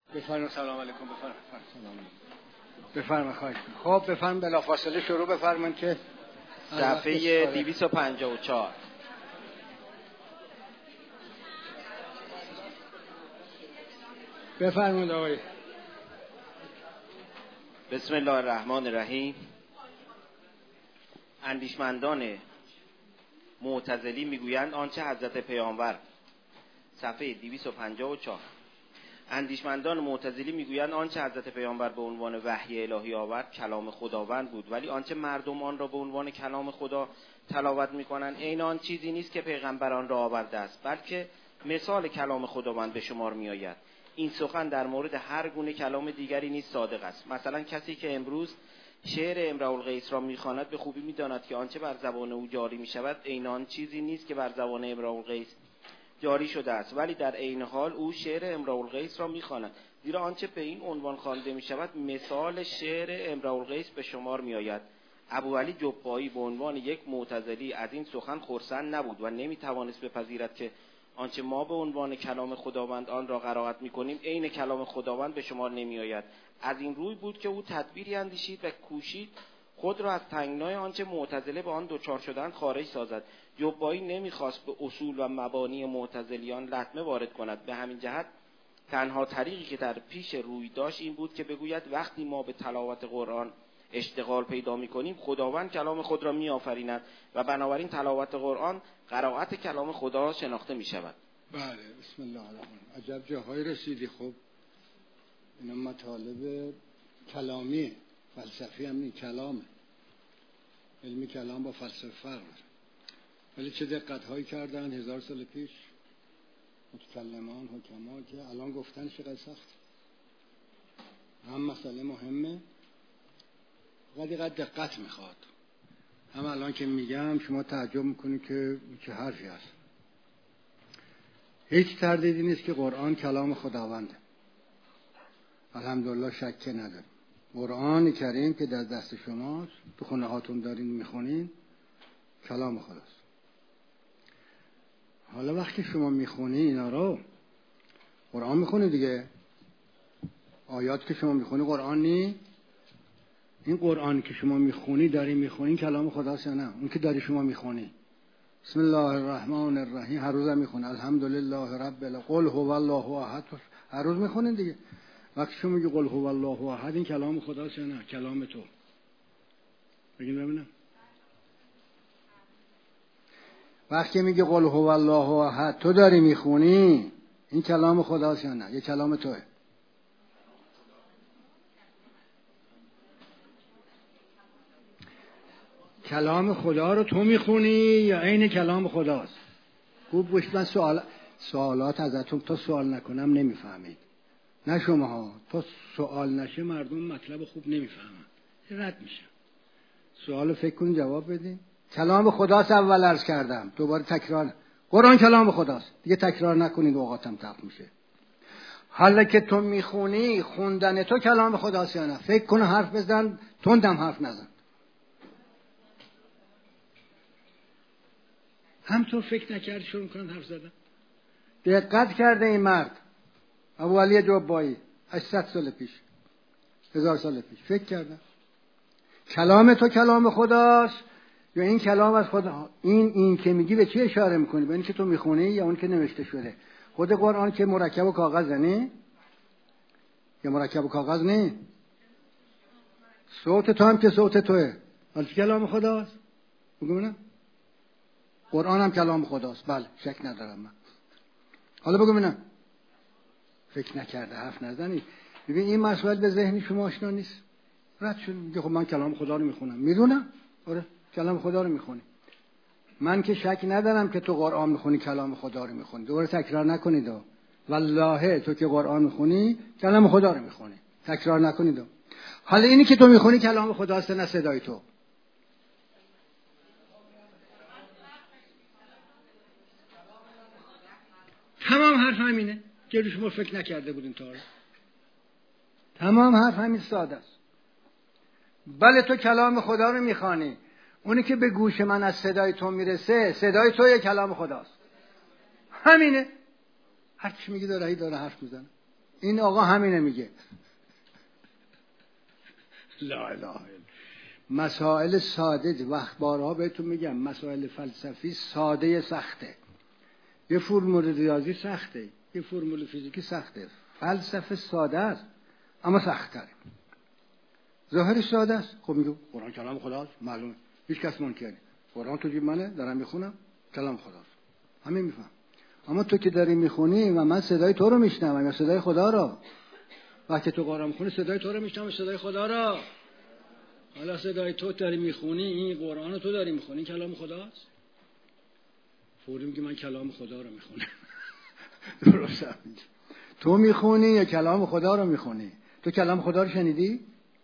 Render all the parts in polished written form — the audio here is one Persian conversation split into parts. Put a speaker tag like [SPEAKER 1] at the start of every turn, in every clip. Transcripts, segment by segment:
[SPEAKER 1] بفرمایید. سلام علیکم. بفرمایید. خواهش می‌کنم. خب بفرمایید بلافاصله شروع بفرمایید که
[SPEAKER 2] صفحه 254.
[SPEAKER 1] بفرمایید آقای.
[SPEAKER 2] بسم الله الرحمن الرحیم. اندیشمندان معتزلی میگویند آنچه حضرت پیامبر، صفحه 254. اندیشمندان معتزلی میگویند آنچه حضرت پیامبر به عنوان وحی الهی آورد کلام خداوند بود، ولی آنچه مردم آن را به عنوان کلام خدا تلاوت میکنند عین آن چیزی نیست که پیغمبر آن را آورده است، بلکه مثال کلام خداوند به شمار میآید. این سخن در مورد هر گونه کلام دیگری نیز صادق است. مثلا کسی که امروز شعر امرؤ القیس را میخواند به خوبی میداند که آنچه بر زبان او جاری میشود عین آن چیزی نیست که بر زبان امرؤ القیس جاری شده است، ولی در عین حال او شعر امرؤ القیس را میخواند، زیرا آنچه به این عنوان خوانده میشود مثال شعر امرؤ القیس به شمار میآید. ابوعلی جبایی به عنوان یک معتزلی از این سخن خرسند نبود و نمیتوانست بپذیرد که آنچه ما به عنوان کلام خداوند آن را قرائت میکنیم عین کلام خداوند به شمار نمیآید. از این روی بود که او تدبیری اندیشید و کوشید خود را از تنگنای آنچه معتزله به آن دچار شدند خارج سازد. جبایی نمیخواست به اصول و مبانی معتزلیان لطمه وارد کند. به همین جهت تنها طریقی که در پیش روی داشت این بود که بگوید وقتی ما به تلاوت قرآن اشتغال پیدا میکنیم خداوند کلام خود را میآفریند و بنابراین تلاوت قرآن قرائت کلام خدا شناخته میشود.
[SPEAKER 1] بله. بسم الله الرحمن. عجب جاهای رسیدی. خب اینا مطالب کلامی، فلسفی هم نی، کلامه. علمی کلام با فلسفه فرق داره. ولی چه دقت هایی کردن 1000 سال پیش متکلمان حکما که الان گفتن چقدر سخت. هم مسئله مهمه ولی قد دقت میخواد. هم الان که میگم شما تعجب میکنید که چه حرفی هست. هیچ تردیدی نیست که قرآن کلام خداونده. الحمدلله شکی نداریم. قرآن کریم که در دست شماست، تو خونه هاتون دارین میخونین، کلام خداست. حالا وقتی شما میخونی اینا رو، قرآن میخونی دیگه، آیات که شما میخونی قرآن نی؟ این قرآنی که شما میخونی داری میخونی کلام خداست یا نه؟ اون که داری شما میخونی بسم الله الرحمن الرحیم هر روز هم میخونی الحمدلله رب العالمین قل هو الله احد هر روز میخونین دیگه. وقتی شما میگی قل هو الله احد این کلام خداست یا نه؟ کلام تو. بگین ببینم. وقتی میگی قل هو الله احد تو داری میخونی این کلام خداست یا نه؟ یه کلام توئه. کلام خدا رو تو میخونی یا عین کلام خداست؟ خوب گوش. من سوالات ازتون تا سوال نکنم نمیفهمید. نه شما ها، تا سوال نشه مردم مطلب خوب نمیفهمن، رد میشه. سوالو فکر کنین جواب بدین. کلام خداست. اول عرض کردم دوباره تکرار. قرآن کلام خداست دیگه، تکرار نکنید اوقاتم تلخ میشه. حالا که تو میخونی خوندن تو کلام خداست یا نه؟ فکر کن، حرف بزن، تندم حرف نزن. همطور فکر نکردی شروع کنن حرف زدن. دقت کرده این مرد ابوعلی جبایی 800 سال پیش 1000 سال پیش فکر کردن کلام تو کلام خداست یا این کلام از خدا؟ این که میگی به چی اشاره میکنی؟ به این که تو میخونی یا اون که نوشته شده؟ خود قرآن که مرکب و کاغذ نه؟ یا مرکب و کاغذ نه؟ صوت تو هم که صوت توه. حالا کلام خداست؟ بگو نه. قرآن هم کلام خداست. بله شک ندارم من. حالا بگو ببینم. فکر نکرده حرف نزنید. ببین این مسئله به ذهن شما آشنا نیست. رد شد میگه خب من کلام خدا رو میخونم. میدونم. آره کلام خدا رو میخونی. من که شک ندارم که تو قرآن میخونی کلام خدا رو میخونی. دوباره تکرار نکنید. والله تو که قرآن میخونی کلام خدا رو میخونی. تکرار نکنید. حالا اینی که تو میخونی کلام خداست نه صدای تو؟ تمام حرف همینه که رو شما فکر نکرده بودین تا حالا. تمام حرف همین ساده است. بله تو کلام خدا رو میخوانی. اونی که به گوش من از صدای تو میرسه صدای تو یه کلام خداست. همینه. هر چی میگی داره حرف میزنه. این آقا همینه میگه. لا اله الا. مسائل ساده، وقت بارها بهتون میگم مسائل فلسفی ساده سخته. یه فرمول ریاضی سخته، یه فرمول فیزیکی سخته. فلسفه ساده است اما سخت‌تره. ظاهرش ساده است. خب میگم قرآن کلام خداست، معلومه، هیچ کس منکر نیست. قرآن تو جیب منه، دارم میخونم، کلام خداست، همین میفهم. اما تو که داری میخونی و من صدای تو رو میشنوم یا صدای خدا رو، وقتی تو قرآن میخونی صدای تو رو میشنوم، صدای خدا رو. حالا صدای تو داری میخونی، این قرآن رو تو داری میخونی، کلام خداست. فوری میگی من کلام خدا رو میخونم. درست همین. تو میخونی یا کلام خدا رو میخونی؟ تو کلام خدا رو شنیدی؟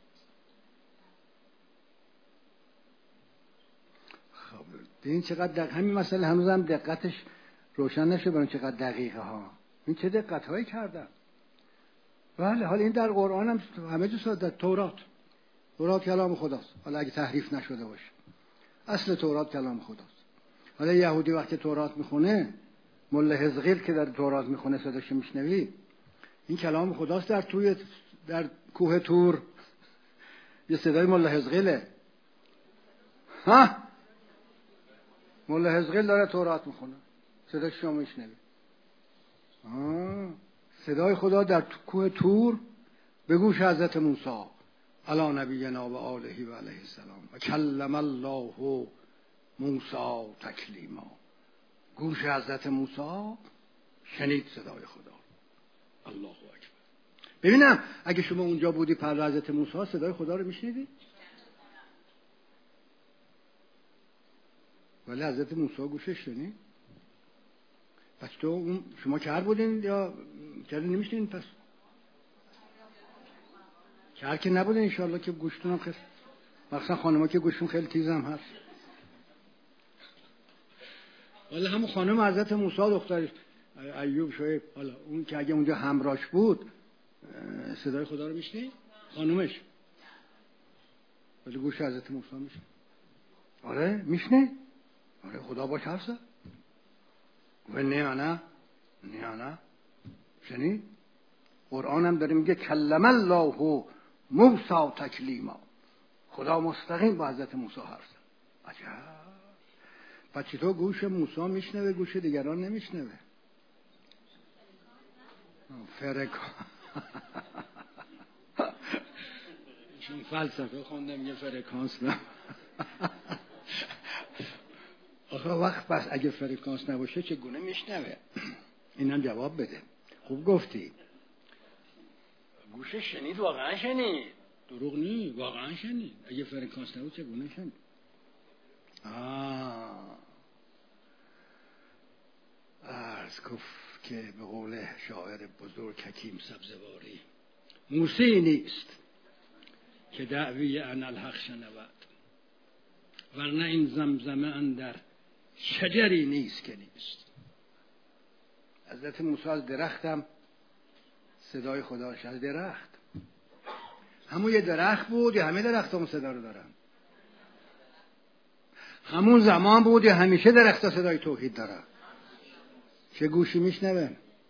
[SPEAKER 1] خب این چقدر همین مسئله هنوزم دقتش روشن نشه برای چقدر دقیقه ها. این چه دقت هایی کردن. بله حالا این در قرآن هم همه جا ساده. تورات کلام خداست، حالا اگه تحریف نشده باشه. اصل تورات کلام خداست. حالا یهودی وقتی تورات میخونه، مله حزقیل که در تورات میخونه صداش میشنوی، این کلام خداست. در کوه تور یه صدای مله حزقیله. ها مله حزقیل داره تورات میخونه، صداش شما میشنوی. صدای خدا در کوه تور به گوش حضرت موسی علی نبینا و آله و علیه السلام و کلم الله موسی تکلیما. گوش حضرت موسی شنید صدای خدا. الله اکبر. ببینم اگه شما اونجا بودی پر حضرت موسی صدای خدا رو میشنیدی؟ ولی حضرت موسی گوشش شنید. پس تو شما کر بودین یا کر نمیشنین؟ پس کر که نبودین انشاءالله که گوشتون هم خیلی، مخصوصا خانم‌ها که گوشتون خیلی تیز هم هست. ولی همون خانم حضرت موسی دخترش ایوب شعیب، حالا اون که اگه اونجا همراهش بود صدای خدا رو میشنید؟ خانمش ولی گوش حضرت موسی میشنید. آره میشنید. آره خدا باش حرف زد. و نه شنید. قرآن هم داره میگه کلم الله موسی تکلیما. خدا مستقیم با حضرت موسی حرف زد. عجب. پس چطور گوش موسی میشنوه گوش دیگران نمیشنوه؟ فرکانس. چون فلسفه خوندم میگه فرکانس نه. آخه وقت بس اگه فرکانس نباشه چگونه میشنوه؟ اینم جواب بده. خوب گفتی. گوشش شنید، واقعا شنید، دروغ نی، واقعا شنید. اگه فرکانس نبود چگونه شنید؟ عرض کف که به قول شاعر بزرگ حکیم سبزواری موسی نیست که دعوی انالحق شنود، ورنه این زمزمه اندر شجری نیست که نیست. حضرت موسی از درختم صدای خدا شد. درخت همون یه درخت بود یا همه درخت همون صدا رو دارن؟ همون زمان بود یا همیشه درخت ها صدای توحید دارن؟ چه گوشی میشنوه؟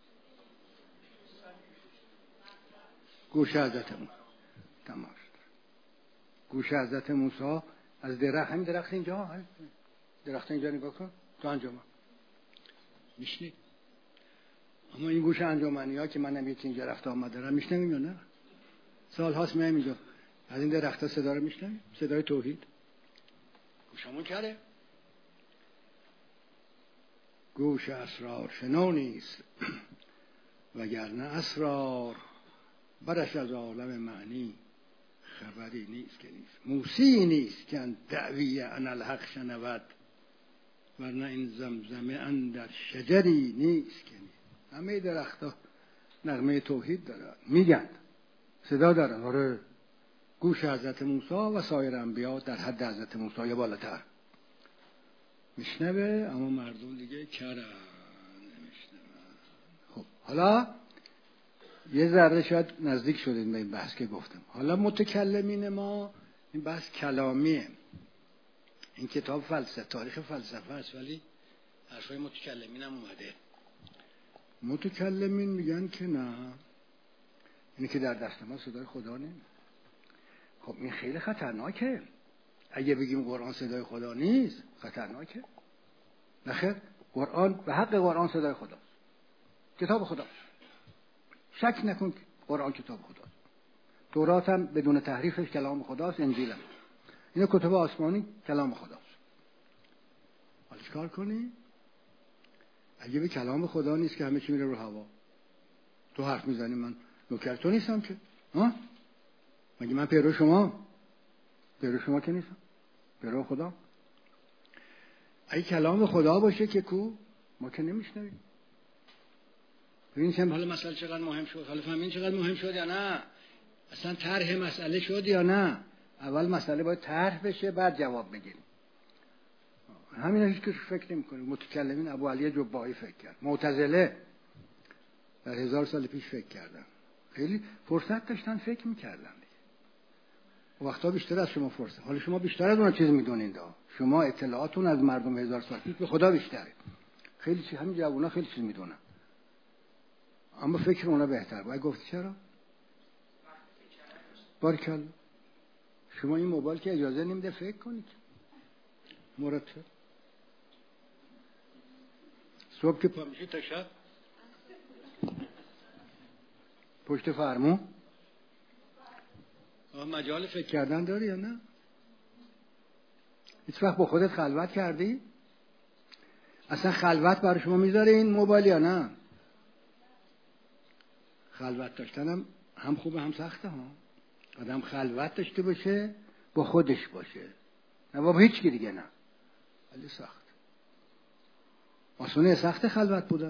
[SPEAKER 1] گوش حضرت موسی. تمام شد. گوش حضرت موسی از درخت، همین درخت اینجا، درخت اینجا نگاه کن تو انجام میشنید. اما این گوش انجامنی ها که منم یکی اینجا رفته آمده دارم میشنویم یا نه؟ سال هاست میایم اینجا از این درخت ها صدا رو میشنویم، صدای توحید. گوشمون کره. گوش اسرار شنو نیست وگرنه اسرار برش از عالم معنی خبری نیست که نیست. موسی نیست که دعوی انالحق شنود، ورنه این زمزمه اندر شجری نیست که نیست. همه درختها نغمه توحید دارن، میگن، صدا دارن. آره گوش حضرت موسی و سایر انبیا در حد حضرت موسی یا بالاتر میشنوه، اما مردم دیگه کرن نمیشنون. خب حالا یه ذره شاید نزدیک شدیم به این بحث که گفتم. حالا متکلمین ما، این بحث کلامیه، این کتاب فلسفه، تاریخ فلسفه است، ولی حرفای متکلمین هم اومده. متکلمین میگن که نه، اینی که در دست ما صدای خدا نیست. خب این خیلی خطرناکه. اگه بگیم قرآن صدای خدا نیست خطرناکه. نخیر، قرآن به حق قرآن صدای خداست، کتاب خداست. شک نکن که قرآن کتاب خداست. تورات هم بدون تحریفش کلام خداست، انجیل هم. اینا کتب آسمانی کلام خداست. حالا چیکار کنی؟ اگه به کلام خدا نیست که همه چی میره رو هوا، تو حرف میزنی من نوکر تو نیستم که، ها؟ مگه من پیرو شما که نیستم، پیرو خدا. اگه کلام خدا باشه که کو ما که نمیشنویم. ببین چه حالا مسئله چقدر مهم شد، حالا فهمین چقدر مهم شد یا نه؟ اصلا طرح مسئله شد یا نه؟ اول مسئله باید طرح بشه بعد جواب بگیریم. همین هیچ کس فکر نمی‌کنه. متکلمین ابو علی جبایی فکر کرد، معتزله در 1000 سال پیش فکر کردن، خیلی فرصت داشتن فکر می‌کردن. وقتا بیشتر از شما فرصت، حالا شما بیشتر از اون چیز می‌دونید. شما اطلاعاتون از مردم 1000 سال پیش به خدا بیشتره. خیلی چیز، همین جوونا خیلی چیز می‌دونن، اما فکر اونا بهتر. باید گفت چرا؟ بارکالله. شما این موبایل که اجازه نمیده فکر کنید. مرتب صبح که پا میشی تا شب پشت فرمون مجال فکر کردن داری یا نه؟ هیچ وقت با خودت خلوت کردی؟ اصلا خلوت برای شما میذاره این موبایل یا نه؟ خلوت داشتن هم خوبه هم سخته ها. آدم خلوت داشته باشه، با خودش باشه، نه با هیچ کی دیگه، نه. ولی سخت. آسونه سخت خلوت بوده.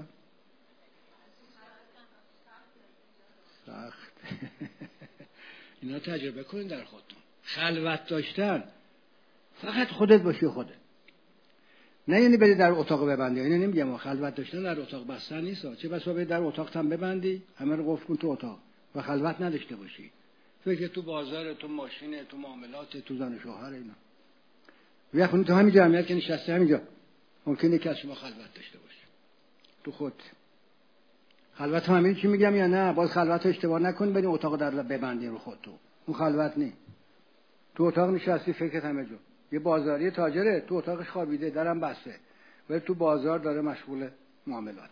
[SPEAKER 1] سخت. اینا تجربه کنید در خودتون. خلوت داشتن فقط خودت باشی، خودت. نه یعنی بری در اتاق ببندی. اینو نمیگم. خلوت داشتن در اتاق بستن نیست. چه بسا بری در اتاق تام ببندی، همه رو قفل کن تو اتاق و خلوت نداشته باشی. فکر تو بازار، تو ماشین، تو معاملات، تو زن و شوهر، اینا. وقتی تو همین جمعیت که نشسته همینجا ممکنه که از شما خلوت داشته باشه. تو خود خلوت هم همین چی میگم یا نه؟ باز خلوت رو اشتباه نکنی بریم اتاق در ببندی رو خودتو. اون خلوت نی. تو اتاق نشستی فکرت همه جا. یه بازاری تاجره تو اتاقش خوابیده، درم بسته، ولی تو بازار داره مشغول معاملات.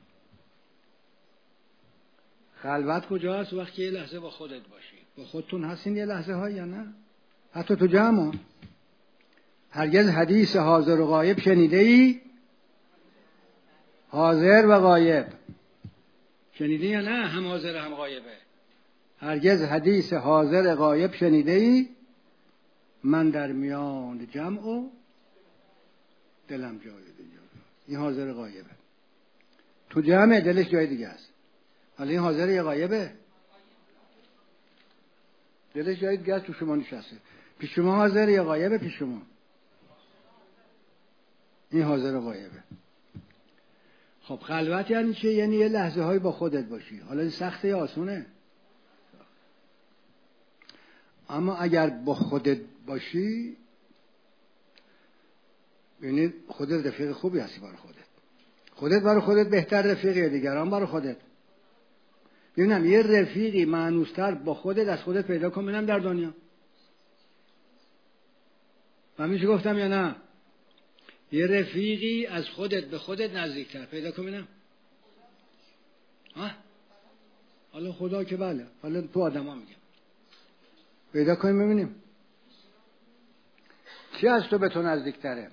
[SPEAKER 1] خلوت کجاست؟ وقتی یه لحظه با خودت باشی. با خودتون هستین یه لحظه ها یا نه؟ حتی تو جمع هرگز حدیث حاضر و غایب شنیده ای؟ حاضر و غایب شنیده یا نه؟ هم حاضر هم غایبه. هرگز حدیث حاضر غایب شنیده ای؟ من در میان جمع و دلم جای دیگه. این حاضر غایبه. تو جمع دلش جای دیگه است. حالا این حاضر یا غایبه؟ دلش جای دیگه است، تو شما نشسته. پیش شما حاضر یا غایبه؟ پیش شما. این حاضر و غایبه. خب خلوت یعنی چه؟ یعنی یه لحظه های با خودت باشی. حالا این سخته یا آسونه؟ اما اگر با خودت باشی یعنی خودت رفیق خوبی هستی برای خودت. خودت برای خودت بهتر رفیقی، دیگران برای خودت. ببینم یه رفیقی معنوستر با خودت از خودت پیدا کن ببینم در دنیا. من میشه گفتم یا نه؟ یه رفیقی از خودت به خودت نزدیکتر پیدا کن ببینم. ها؟ حالا خدا که بله، حالا تو آدما میگم. پیدا کنیم ببینیم. چی از تو به تو نزدیکتره؟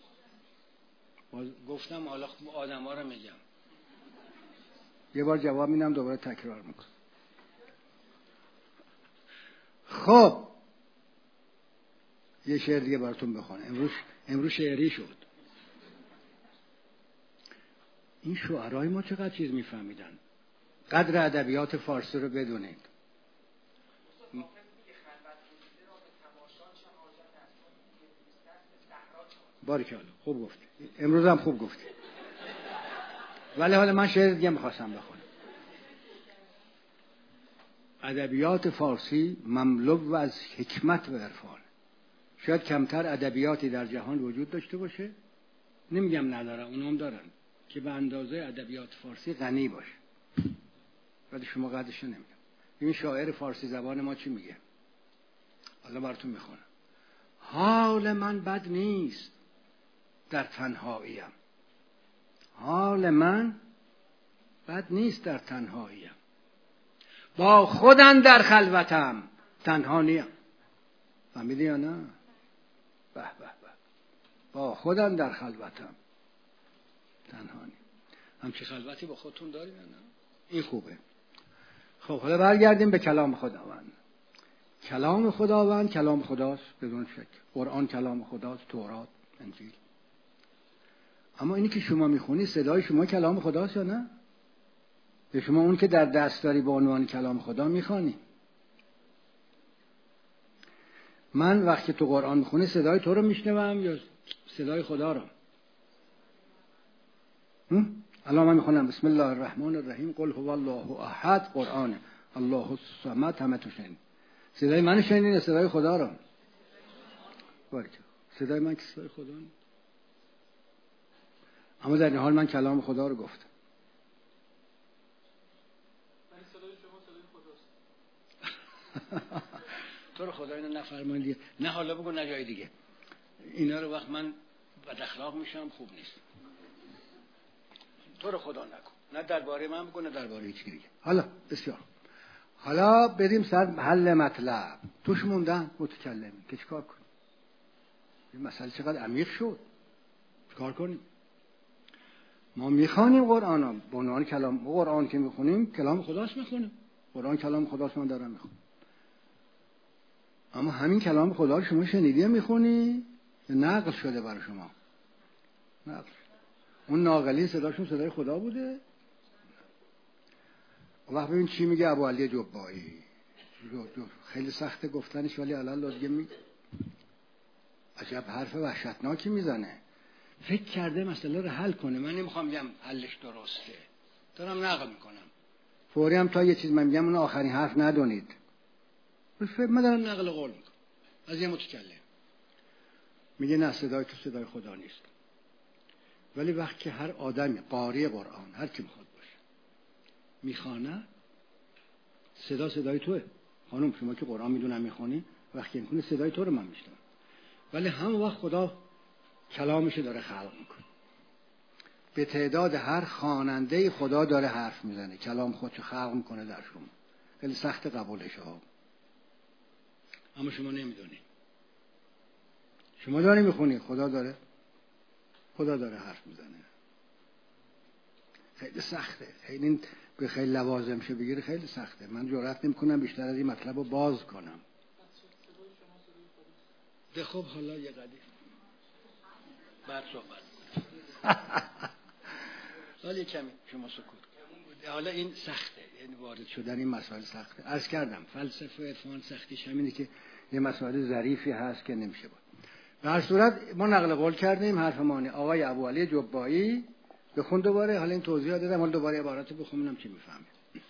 [SPEAKER 1] گفتم حالا آدما رو میگم. یه بار جواب میدم دوباره تکرار میکنم. خب یه شعر دیگه براتون بخونم. امروز شعری شد. این شعرهای ما چقدر چیز میفهمیدن. قدر ادبیات فارسی رو بدونید. بارکالله، خوب گفتی. امروز هم خوب گفتی. ولی حالا من شعر دیگه میخواستم بخونم. ادبیات فارسی مملو از حکمت و عرفان. شاید کمتر ادبیاتی در جهان وجود داشته باشه، نمیگم ندارن، اونام دارن، که به اندازه ادبیات فارسی غنی باشه. ولی شما قدرش نمیگم. این شاعر فارسی زبان ما چی میگه؟ حالا براتون میخونم. حال من بد نیست در تنهاییم، حال من بد نیست در تنهاییم، با خودم در خلوتم تنها نیم. فهمیدی یا نه؟ به به به. با خودم در خلوتم تنها نیم. همچی خلوتی با خودتون داریم یا نه؟ این خوبه. خب حالا برگردیم به کلام خداوند. کلام خداوند کلام خداست بدون شک. قرآن کلام خداست، تورات، انجیل. اما اینی که شما میخونی صدای شما کلام خداست یا نه؟ یا شما اون که در دست داری به عنوان کلام خدا میخوانی؟ من وقتی تو قرآن میخونی صدای تو رو میشنوم یا صدای خدا رو؟ الان من میخونم بسم الله الرحمن الرحیم قل هو الله احد، قرآن الله الصمد، همه تو شنید. صدای من شنید یا صدای خدا رو؟ باریکلا. صدای من که صدای خدا نیست. اما در این حال من کلام خدا رو گفتم.
[SPEAKER 3] من صدای شما صدای خداست.
[SPEAKER 1] تو رو خدا اینو نفرمایید. نه حالا بگو نه جای دیگه. اینا رو وقت من بد اخلاق میشم خوب نیست. تو رو خدا نکن. نه درباره من بگو نه درباره هیچ کی دیگه. حالا بسیار. حالا بریم سر حل مطلب. توش موندن متکلم که چیکار کنیم؟ این مسئله چقدر عمیق شد. چیکار کنیم؟ ما میخوانیم قرآن رو به عنوان کلام. قرآن که میخونیم کلام خداست میخونیم. قرآن کلام خداست، من دارم میخونم. اما همین کلام خدا رو شما شنیدی میخونی یا نقل شده برای شما؟ نقل. اون ناقلی صداشون صدای خدا بوده؟ وقت ببین چی میگه ابوعلی جبایی. خیلی سخته گفتنش ولی الان دیگه میگه. عجب حرف وحشتناکی میزنه. فکر کرده مسئله رو حل کنه. من نمیخوام بگم حلش درسته، دارم نقل میکنم. فوری هم تا یه چیز من میگم اون آخرین حرف ندونید. من دارم نقل قول میکنم از یه متکلم. میگه نه صدای تو صدای خدا نیست. ولی وقتی هر آدمی قاری قرآن هر کی میخواد باشه میخوانه صدای توه. خانم شما که قرآن میدونم میخونی وقتی میخونی صدای تو رو من میشنوم. ولی هم وقت خدا کلامشو داره خلق میکنه. به تعداد هر خواننده خدا داره حرف میزنه، کلام خودشو خلق میکنه در شما. خیلی سخت قبولش ها. اما شما نمیدونی. شما داری میخونی خدا داره حرف میزنه. خیلی سخته. خیلی به خیلی لوازمشو بگیره خیلی سخته. من جرئت نمیکنم بیشتر از این مطلب رو باز کنم. ده خب حالا یه قدیم بعد صحبت حالا کمی شما سکوت. حالا این سخته، یعنی وارد شدن این مسائل سخته. عرض کردم فلسفه و عرفان سختیش همینه که یه مسائل ظریفی هست که نمیشه بود. به هر صورت ما نقل قول کردیم حرف مانی آقای ابوعلی جبایی. بخون دوباره. حالا این توضیحات دادم، حالا دوباره عباراتو بخونم چی میفهمه.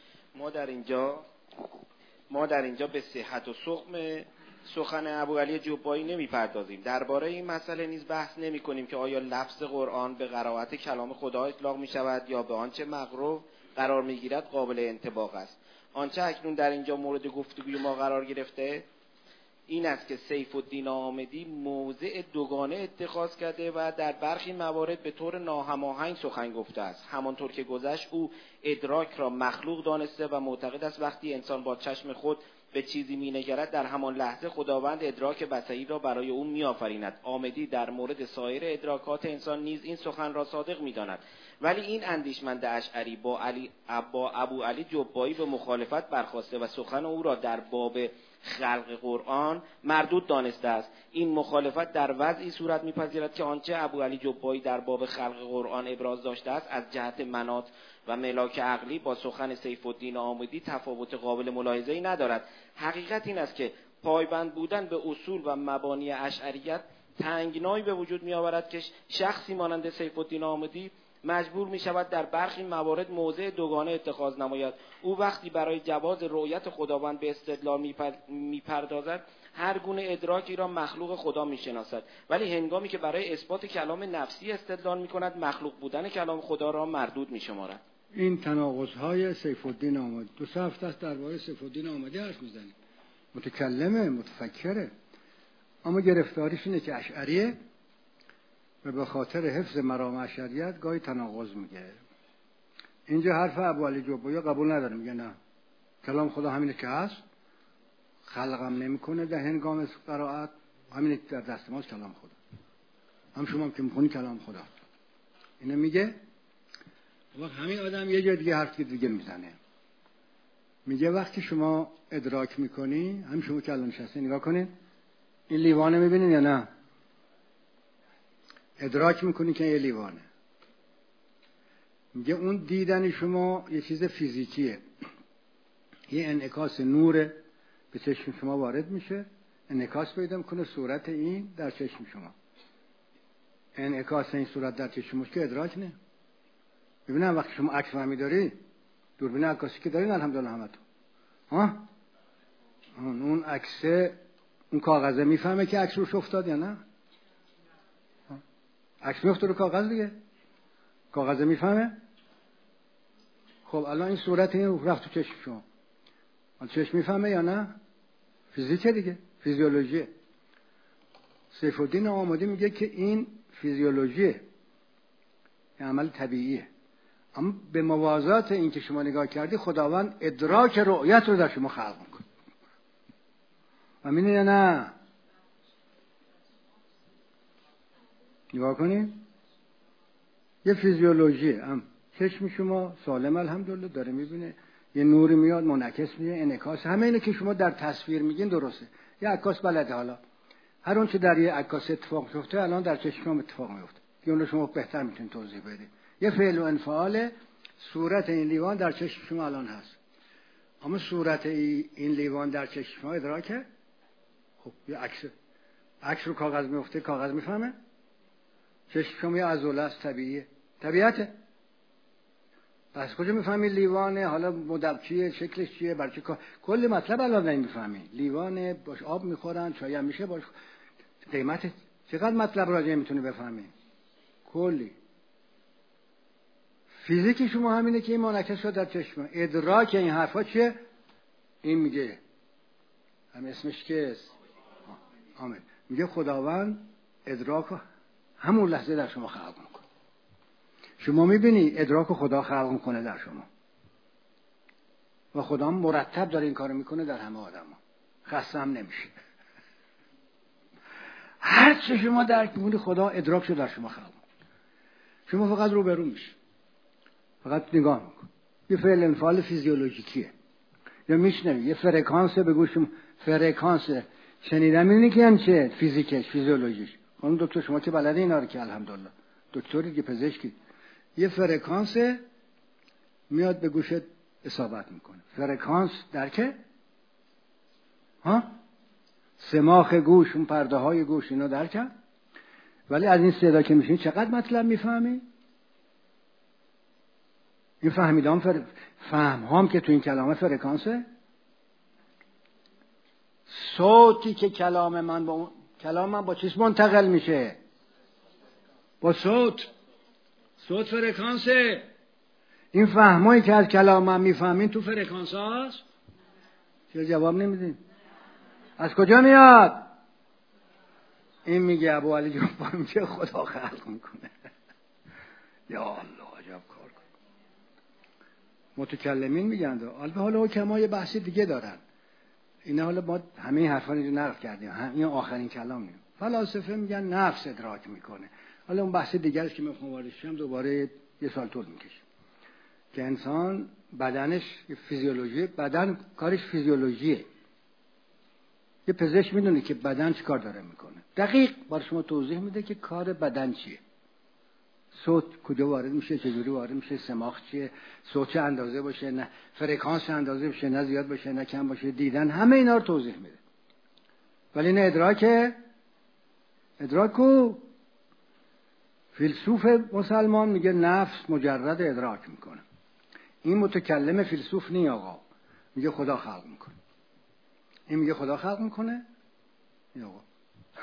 [SPEAKER 2] ما در اینجا به صحت و سقم سخن ابوعلی جبایی نمیپردازیم. درباره این مسئله نیز بحث نمی‌کنیم که آیا لفظ قرآن به قرائت کلام خدا اطلاق می‌شود یا به آنچه مقروء قرار می‌گیرد قابل انطباق است. آنچه اکنون در اینجا مورد گفتگوی ما قرار گرفته این است که سیف الدین آمدی موضع دوگانه اتخاذ کرده و در برخی موارد به طور ناهماهنگ سخن گفته است. همانطور که گذشت او ادراک را مخلوق دانسته و معتقد است وقتی انسان با چشم خود به چیزی می‌نگرد در همان لحظه خداوند ادراک بصری را برای او می‌آفریند. آمدی در مورد سایر ادراکات انسان نیز این سخن را صادق می‌داند. ولی این اندیشمند اشعری با ابوعلی جبایی به مخالفت برخاسته و سخن او را در باب خلق قرآن مردود دانسته است. این مخالفت در وضعی صورت می‌پذیرد که آنچه ابوعلی جبایی در باب خلق قرآن ابراز داشته است از جهت مناط و ملاک عقلی با سخن سیف الدین آمدی تفاوت قابل ملاحظه‌ای ندارد. حقیقت این است که پایبند بودن به اصول و مبانی اشعریت تنگنایی به وجود می‌آورد که شخصی مانند سیف الدین آمدی مجبور می شود در برخی موارد موضع دوگانه اتخاذ نماید. او وقتی برای جواز رؤیت خداوند به استدلال میپردازد هر گونه ادراکی را مخلوق خدا میشناسد، ولی هنگامی که برای اثبات کلام نفسی استدلال میکند مخلوق بودن کلام خدا را مردود میشمارد.
[SPEAKER 1] این تناقض‌های سیف الدین آمدی. 2 هفته است درباره سیف الدین آمدی حرف میزنیم. متکلمه، متفکره، اما گرفتاریش اینه که اشعریه و به خاطر حفظ مرام اشعریت گاهی تناقض میگه. اینجا حرف ابوعلی جبایی قبول نداره، میگه نه کلام خدا همینه که هست، خلقم نمیکنه در هنگام قرائت، همینه که در دست ماست کلام خدا، هم شما هم که میخونی کلام خدا. اینو میگه. وقت همین آدم یه جای دیگه حرف دیگه میزنه، میگه وقتی شما ادراک میکنی، هم شما که الان نشسته نگاه کنین، این لیوانه میبینین یا نه؟ ادراک میکنی که یه لیوانه. میگه اون دیدن شما یه چیز فیزیکیه، یه انعکاس نور به چشم شما وارد میشه، انعکاس پیدا میکنه صورت این در چشم شما. انعکاس این صورت در چشم شما که ادراک نه. ببینم وقتی شما عکس فهمی داری، دوربین عکاسی که دارین الحمدلله همتون، اون عکس، اون کاغذه میفهمه که عکس روش افتاد یا نه؟ عکس میفته رو کاغذ دیگه، کاغذه میفهمه. خب الان این صورت این رفت تو چشم شما، چشم میفهمه یا نه؟ فیزیکه دیگه، فیزیولوژیه. سیف الدین آمدی میگه که این فیزیولوژیه، این عمل طبیعیه، اما به موازات این که شما نگاه کردی خداوند ادراک رؤیت رو در شما خلق میکنه. همینه یا نه؟ نگاه کنید، یه فیزیولوژیه، هم چشم شما سالم الحمدلله داره میبینه، یه نوری میاد منعکس میشه، انعکاس، همه اینه که شما در تصویر میگین درسته. یه عکاس بلده، حالا هر اون چه در یه عکاس اتفاق میفته الان در چشم شما اتفاق میفته، که اون رو شما بهتر میتونید توضیح بدید. یه فعل و انفعال صورت این لیوان در چشم شما الان هست، اما صورت این لیوان در چشم شما ادراکه. خب یه عکس رو کاغذ میفته، کاغذ میفهمه. چشم شما یه عضله است، طبیعیه، طبیعته. پس کجا میفهمی لیوانه؟ حالا مدب چیه، شکلش چیه، برچه کل مطلب الان نمیفهمی. لیوانه، باش آب میخورن، چای هم میشه، باش قیمت، چقدر مطلب راجعه میتونی بفهمی؟ کلی. فیزیکی شما همینه که این منعکس شد در چشم. ادراک این حرفا چیه؟ این میگه هم اسمش که آمین، میگه خداوند ادراک همون لحظه در شما خلق میکنه. شما میبینی ادراک خدا خلق میکنه در شما و خدا مرتب داره این کارو میکنه در همه آدم ها، خسته هم نمیشه. هر چه شما درک میکنی خدا ادراک شو در شما خلق میکنه. شما فقط رو برو میشه، فقط نگاه میکن. یه فعل انفعال فیزیولوژیکیه، یا میشنوی یه فرکانس به گوشم، فرکانس شنیدن میبینی که یعنی چه؟ فیزیکش، فیزیولوژیش. اون دکتر شما که بلده اینا رو که الحمدلله دکتری که پزشکی، یه فرکانس میاد به گوشت اصابت میکنه. فرکانس درکه؟ سماخ گوش، اون پرده های گوش اینا درکه؟ ولی از این صدا که میشین چقدر مطلب میفهمی؟ این فهمیدان فهم هم که تو این کلامه فرکانسه. صوتی که کلام من با چیز منتقل میشه؟ با صوت. صوت فرکانسه. این فهمایی که از کلام من میفهمین تو فرکانس هاست؟ چرا جواب نمیدین؟ از کجا میاد؟ این میگه ابوعلی جباری میگه خدا خلق میکنه. یا الله عجب کار کن. متکلمین میگن البته حالا حکما یه بحث دیگه دارن. اینا حالا ما همه حرفا رو نقل کردیم، این آخرین کلامه. فلاسفه میگن نفس ادراک میکنه. حالا اون بحث دیگه است که میخوام واردش شم، دوباره یه سال طول میکشه. که انسان بدنش فیزیولوژی، بدن کارش فیزیولوژیه. یه پزشک میدونه که بدن چی کار داره میکنه، دقیق برای شما توضیح میده که کار بدن چیه. صوت کجا وارد میشه، چجوری وارد میشه، سماخ چیه، صوت چه اندازه باشه، نه فرکانس چه اندازه باشه، نه زیاد باشه نه کم باشه، دیدن، همه اینا رو توضیح میده. ولی نه ادراکو فیلسوف مسلمان میگه نفس مجرد ادراک میکنه. این متکلم فیلسوف نی آقا، میگه خدا خلق میکنه. این میگه خدا خلق میکنه. این آقا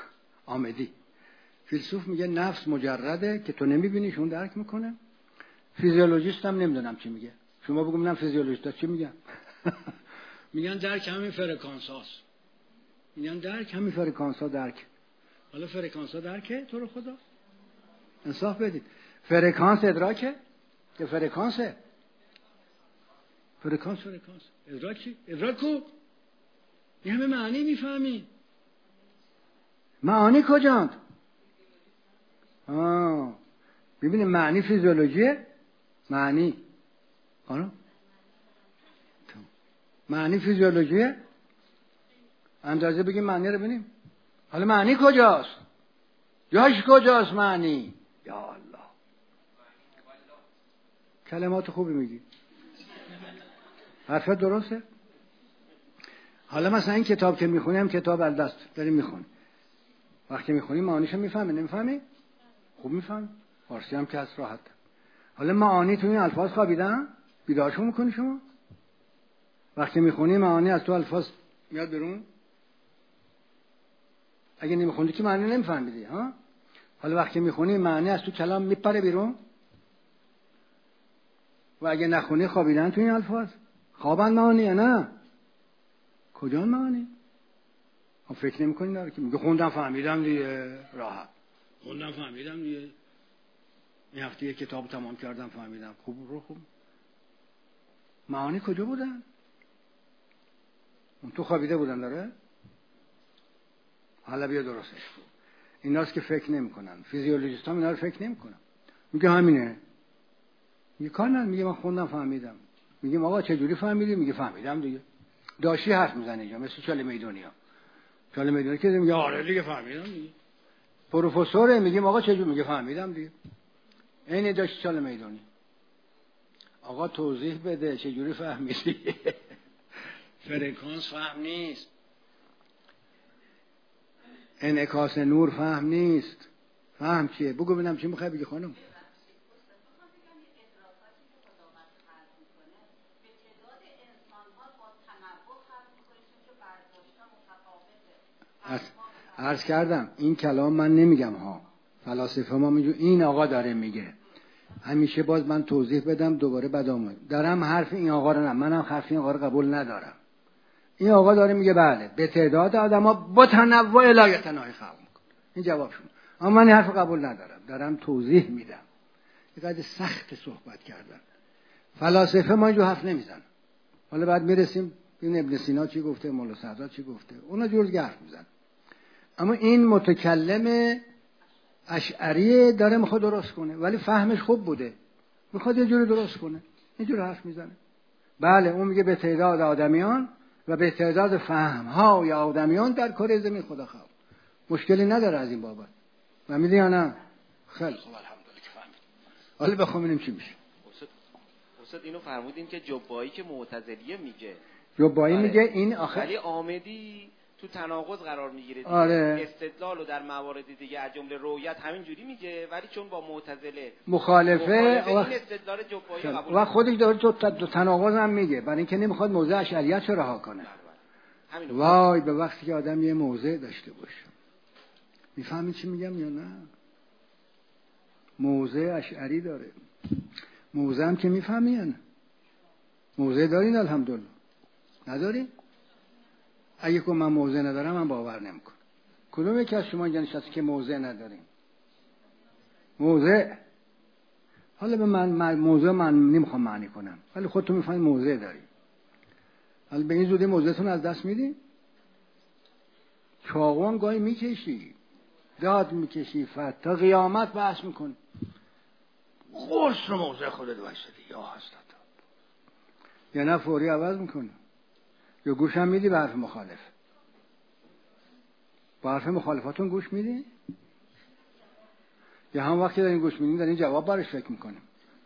[SPEAKER 1] آمدی فیلسوف میگه نفس مجرده که تو نمیبینیش، اون درک میکنه. فیزیولوژیست هم نمیدونم چی میگه. شما بگو من فیزیولوژیست چی میگن؟ میگن درک همین فرکانس هاست. میگن درک همین فرکانس ها درک. حالا فرکانس ها درکه تو رو خدا؟ انصاف بدید. فرکانس ادراکه؟ که فرکانسه؟ فرکانس ادراک چی؟ ادراک کو؟ این همه معنی میفهمی؟ معانی کجاند؟ ببینید معنی فیزیولوژیه؟ معنی آنو؟ معنی فیزیولوژیه؟ اندازه بگیم معنی رو ببینیم. حالا معنی کجاست؟ جاش کجاست معنی؟ یا الله، کلمات خوبی میگی، حرفت درسته؟ حالا مثلا این کتاب که میخونیم کتاب الدست داریم میخونیم، وقتی میخونیم معانیشو میفهمی نمیفهمی؟ خوب میفهمی؟ فارسی هم که هست راحت. حالا معانی تو این الفاظ خوابیدن؟ بیدارشون میکنی شما؟ وقتی میخونی معانی از تو الفاظ میاد بیرون؟ اگه نمیخوندی که معنی نمیفهمیدی ها؟ حالا وقتی میخونی معنی از تو کلام میپره بیرون؟ و اگه نخونی خوابیدن تو این الفاظ؟ خوابن معانی یا نه؟ کجا معانی؟ هم فکر نمی کنی داره که میگه خوندم فهمیدم دیگه، راحت خوندم فهمیدم دیگه، این هفته یک کتاب تمام کردم فهمیدم. خوب. معانی کجا بودن؟ اون تو خوابیده بودن داره؟ حالا بیا درستش کن. ایناست که فکر نمی کنن. فیزیولوژیست هم اینا رو فکر نمی کنن. میگه همینه. میگه کار نه، میگه من خوندم فهمیدم. میگیم آقا چه جوری فهمیدی؟ میگه فهمیدم دیگه. داشی حرف میزنه اینجا مثل چاله میدونیا. چاله میدونی که میگه آره دیگه فهمیدم دیگه. پروفسوره میگیم آقا چه جوری؟ میگه فهمیدم دیگه. عین داشت چاله میدونی. آقا توضیح بده چه جوری فهمیدی؟ فرکانس فهم نیست، انعکاس نور فهم نیست. فهم چیه؟ بگو ببینم چی میخوای بگی خانم. عرض کردم این کلام من نمیگم ها، فلاسفه ما میگن این آقا داره میگه. همیشه باز من توضیح بدم دوباره بعد آمد دارم حرف این آقا رو نه، منم حرف این آقا رو قبول ندارم. این آقا داره میگه بله به تعداد آدما با تنوع الایتناهی خلق میکنه. این جواب شما. اما من این حرف قبول ندارم، دارم توضیح میدم. اینقدر سخت صحبت کردن. فلاسفه ما اینجور حرف نمیزنن. حالا بعد میرسیم ببین ابن سینا چی گفته، مولا سعداد چی گفته، اونا جور حرف میزنن. اما این متکلم اشعری داره میخواد درست کنه، ولی فهمش خوب بوده، میخواد یه جوری درست کنه، اینجور حرف میزنه. بله اون میگه به تعداد آدمیان و به تعداد فهم‌های آدمیان در کره زمین خدا خلق. مشکلی نداره از این بابت. فهمیدی یا نه؟ خیلی خوب الحمدلله که فهمید. حالا بخوام ببینیم چی میشه.
[SPEAKER 2] استاد اینو فرمودین که جبایی که معتزلیه میگه.
[SPEAKER 1] جبایی میگه این آخر
[SPEAKER 2] ولی آمدی تو تناقض قرار میگیره.
[SPEAKER 1] آره.
[SPEAKER 2] استدلال رو در موارد دیگه از جمله رؤیت همین جوری میگه، ولی چون با معتزله
[SPEAKER 1] مخالفه
[SPEAKER 2] این استدلال جبایی قبول
[SPEAKER 1] و خودش داره تو تناقض هم میگه، برای اینکه نمیخواد موضع اشعریت رو رها کنه. وای به وقتی که آدم یه موضع داشته باشه. میفهمید چی میگم یا نه؟ موضع اشعری داره. موضع هم که میفهمین. موضع دارین الحمدلله. ندارین؟ اگه که من موضع ندارم من باور نمیکنم. کدوم یکی از شما اینجا نشسته که موضع ندارین؟ موضع. حالا به من موضع من نمیخوام معنی کنم، ولی خودتون میفهمید موضع دارین. حالا به این زودی موضعتون از دست میدین؟ چاقوان گاهی میکشی، داد میکشی، تا قیامت بحث میکنی. قرص رو موضع خودت وایسادی یا حضرت، یا نه فوری عوض میکنی، یا گوش هم میدی به حرف مخالف. با حرف مخالفاتون گوش میدی؟ یا هم وقتی دارین گوش میدین دارین جواب برش فکر میکنیم؟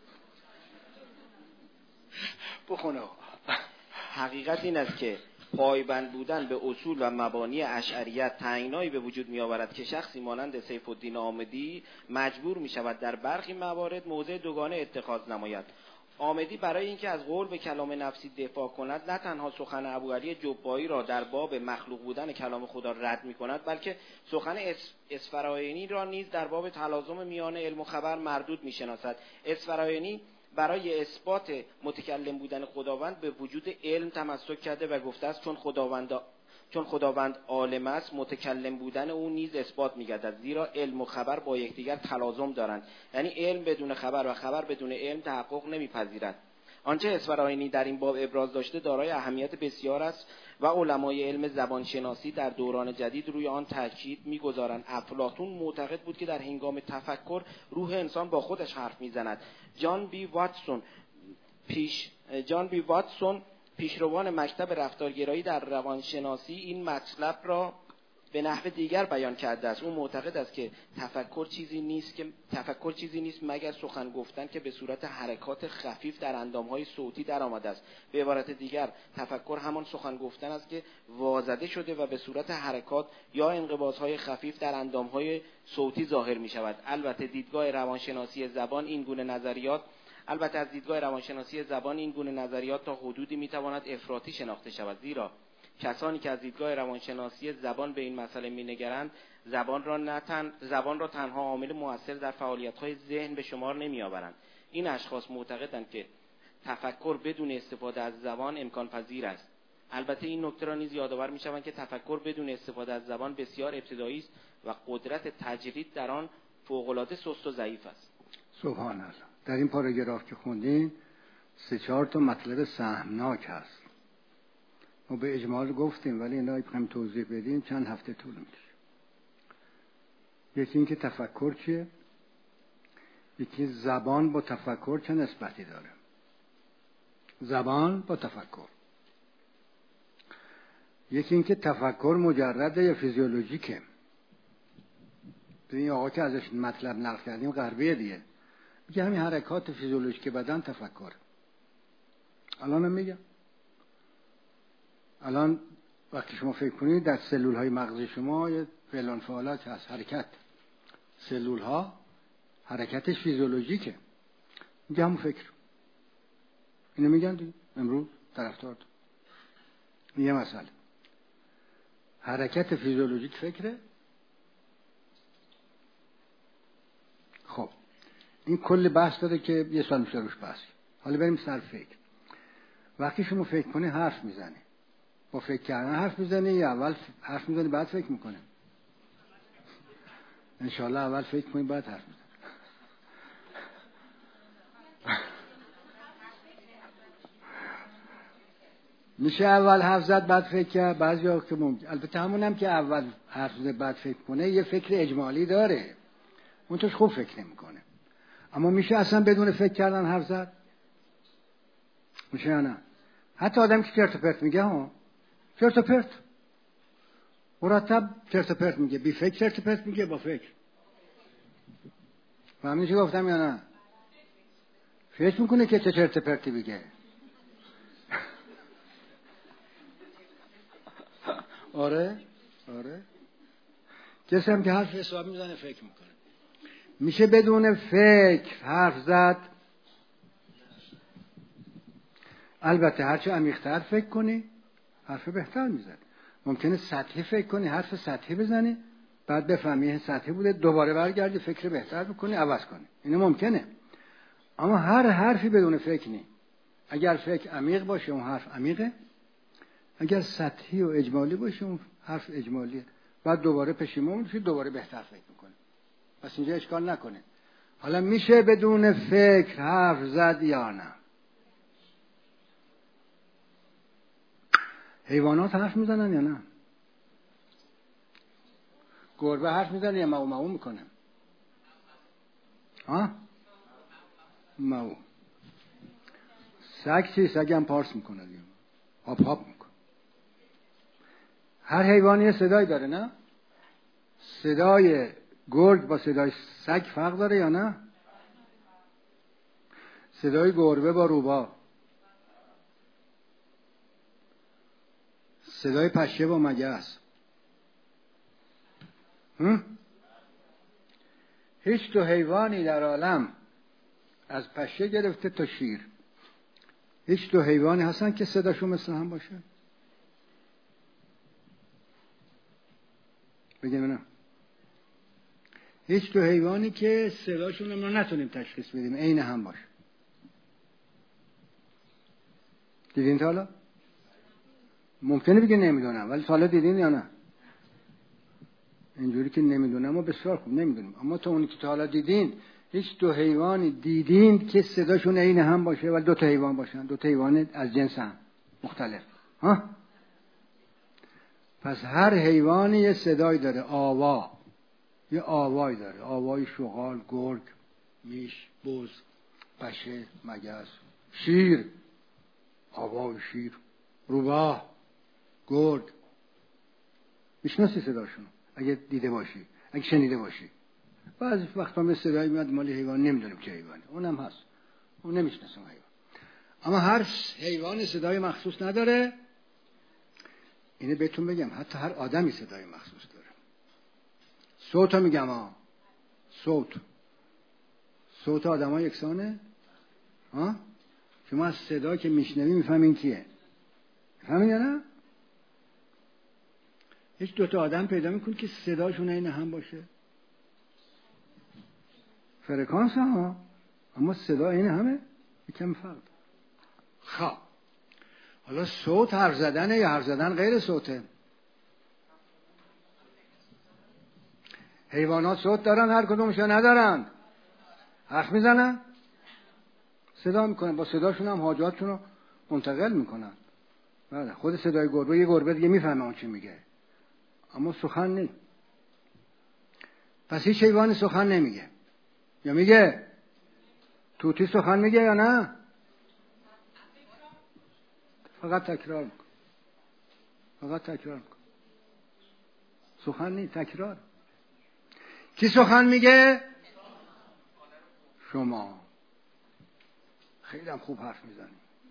[SPEAKER 1] بخونه.
[SPEAKER 2] حقیقت این است که پایبند بودن به اصول و مبانی اشعریت تنگنایی به وجود می آورد که شخصی مانند سیف الدین آمدی مجبور می شود در برخی موارد موضع دوگانه اتخاذ نماید. آمدی برای اینکه از قول به کلام نفسی دفاع کند نه تنها سخن ابوعلی جبایی را در باب مخلوق بودن کلام خدا رد می کند، بلکه سخن اسفراینی را نیز در باب تلازم میان علم و خبر مردود می شناسد. اسفراینی برای اثبات متکلم بودن خداوند به وجود علم تمسک کرده و گفته است چون خداوند عالم است، متکلم بودن او نیز اثبات می‌گردد، زیرا علم و خبر با یکدیگر تلازم دارند. یعنی علم بدون خبر و خبر بدون علم تحقق نمی‌پذیرد. آنچه اسفراینی در این باب ابراز داشته دارای اهمیت بسیار است و علمای علم زبانشناسی در دوران جدید روی آن تاکید می‌گذارند. افلاطون معتقد بود که در هنگام تفکر روح انسان با خودش حرف می‌زند. جان بی واتسون پیشروان مکتب رفتارگرایی در روانشناسی این مطلب را به نحو دیگر بیان کرده است. او معتقد است که تفکر چیزی نیست مگر سخن گفتن که به صورت حرکات خفیف در اندامهای صوتی در آمده است. به عبارت دیگر تفکر همان سخن گفتن است که وازده شده و به صورت حرکات یا انقباضهای خفیف در اندامهای صوتی ظاهر می شود. البته از دیدگاه روانشناسی زبان این گونه نظریات تا حدودی می تواند افراطی شناخته شود، زیرا کسانی که از دیدگاه روانشناسی زبان به این مسئله می‌نگرند زبان را تنها عامل مؤثر در فعالیت‌های ذهن به شمار نمی‌آورند. این اشخاص معتقدند که تفکر بدون استفاده از زبان امکان پذیر است. البته این نکته را نیز یادآور می‌شوند که تفکر بدون استفاده از زبان بسیار ابتدایی است و قدرت تجرید در آن فوق‌العاده سست و ضعیف است.
[SPEAKER 1] سبحان الله. در این پاراگراف که خوندین 3-4 تا مطلب سهمناک هست. ما به اجمال گفتیم ولی اینا بخوایم توضیح بدیم چند هفته طول می‌کشه. یکی این که تفکر چیه؟ یکی زبان با تفکر چه نسبتی داره؟ زبان با تفکر. یکی این که تفکر مجرده یا فیزیولوژیکه. این آقا که ازش مطلب نقل کردیم غربیه دیگه. میگه همین حرکات فیزیولوژیک بدن تفکر. الان میگم الان وقتی شما فکر کنید در سلول های مغز شما یه فعل فعالات هست، حرکت سلول ها حرکتش فیزیولوژیکه. میگه همون فکر. اینو میگن دیگه امروز طرفدار. یه مسئله حرکت فیزیولوژیک فکره. خب این کل بحث داره که یه سال میشه روش بحث. حالا بریم سر فکر. وقتی شما فکر کنی حرف میزنی، با فکر کردن حرف میزنی یا اول حرف میزنی بعد فکر میکنی؟ انشالله اول فکر کنی بعد حرف میزنی. میشه اول حرف زد بعد فکر کرد؟ بعضیا که ممکن. البته همونم که اول حرف زد بعد فکر کنه یه فکر اجمالی داره، اون توش خوب فکر نمیکنه. اما میشه اصلا بدون فکر کردن حرف زد؟ میشه یا نه؟ حتی آدم که چرت و پرت میگه ها، چرت و پرت مرتب چرت و پرت میگه، بی فکر چرت و پرت میگه با فکر. فهمیدی چی گفتم یا نه؟ فکر میکنه که چه چرت و پرتی بگه. آره کسی هم که حرف حساب میزنه فکر میکنه. میشه بدون فکر حرف زد؟ البته هرچه عمیق‌تر فکر کنی حرف بهتر میزنی. ممکنه سطحی فکر کنی حرف سطحی بزنی بعد بفهمی سطحی بوده دوباره برگردی فکر بهتر بکنی عوض کنی. اینه ممکنه. اما هر حرفی بدون فکر نی. اگر فکر عمیق باشه اون حرف عمیقه، اگر سطحی و اجمالی باشه اون حرف اجمالیه. بعد دوباره پشیمون میشی دوباره بهتر فکر میکنی. پس اینجا اشکال نکنه. حالا میشه بدون فکر حرف زد یا نه؟ حیوانات حرف میزنن یا نه؟ گربه حرف میزنه یا مو میکنه؟ ها؟ مو. سگ چی؟ سگ هم پارس میکنه دیگه. هاپ میکنه. هر حیوانی یه صدایی داره نه؟ صدای گرگ با صدای سگ فرق داره یا نه؟ صدای گربه با روباه، صدای پشه با مگس. هیچ تو حیوانی در عالم از پشه گرفته تا شیر هیچ تو حیوانی هستن که صداشون مثل هم باشه؟ بگیم نه. هیچ تو حیوانی که صداشون رو نتونیم تشخیص بدیم عین هم باشه. دیدین تا حالا؟ ممکنه بگه نمیدونم، ولی تا حالا دیدین یا نه؟ اینجوری که نمیدونم و بسیار خوب نمیدونیم، اما تا اونی که تا حالا دیدین هیچ دو حیوانی دیدین که صداشون عین هم باشه ولی دو تا حیوان باشن، دو تا حیوان از جنس هم مختلف. ها؟ پس هر حیوانی یه صدایی داره، آوا، یه آوایی داره، آوای شغال، گرگ، میش، بز، پشه، مگس، شیر، آوای شیر، روباه، گرگ. میشناسی صداشونو اگه دیده باشی، اگه شنیده باشی. بعضی وقتا به صدایی میاد مال حیوان، نمیدونیم چه حیوانی، اونم هست، اون نمیشناسیم حیوان. اما هر حیوان صدای مخصوص نداره. اینه بهتون بگم حتی هر آدمی صدای مخصوص داره. صوت ها میگم ها، صوت آدم ها یکسانه؟ ها؟ شما از صدا که میشنوی میفهمین کیه؟ میفهمین یا نه؟ هیچ دوتا آدم پیدا میکن که صداشون این هم باشه؟ فرکانس ها، اما صدا این همه؟ یکم فرق. خب حالا صوت حرف زدنه یا حرف زدن غیر صوته؟ حیوانات صوت دارن هر کدومشون ندارن؟ حرف میزنن؟ صدا میکنن، با صداشون هم حاجاتشون رو منتقل میکنن. بله، خود صدای گربه، یه گربه دیگه میفهمه اون چی میگه، اما سخن نی. پس هیچ حیوانی سخن نمیگه یا میگه؟ طوطی سخن میگه یا نه؟ فقط تکرار میکن. سخن نی، تکرار. کی سخن میگه؟ شما. خیلی هم خوب حرف میزنی،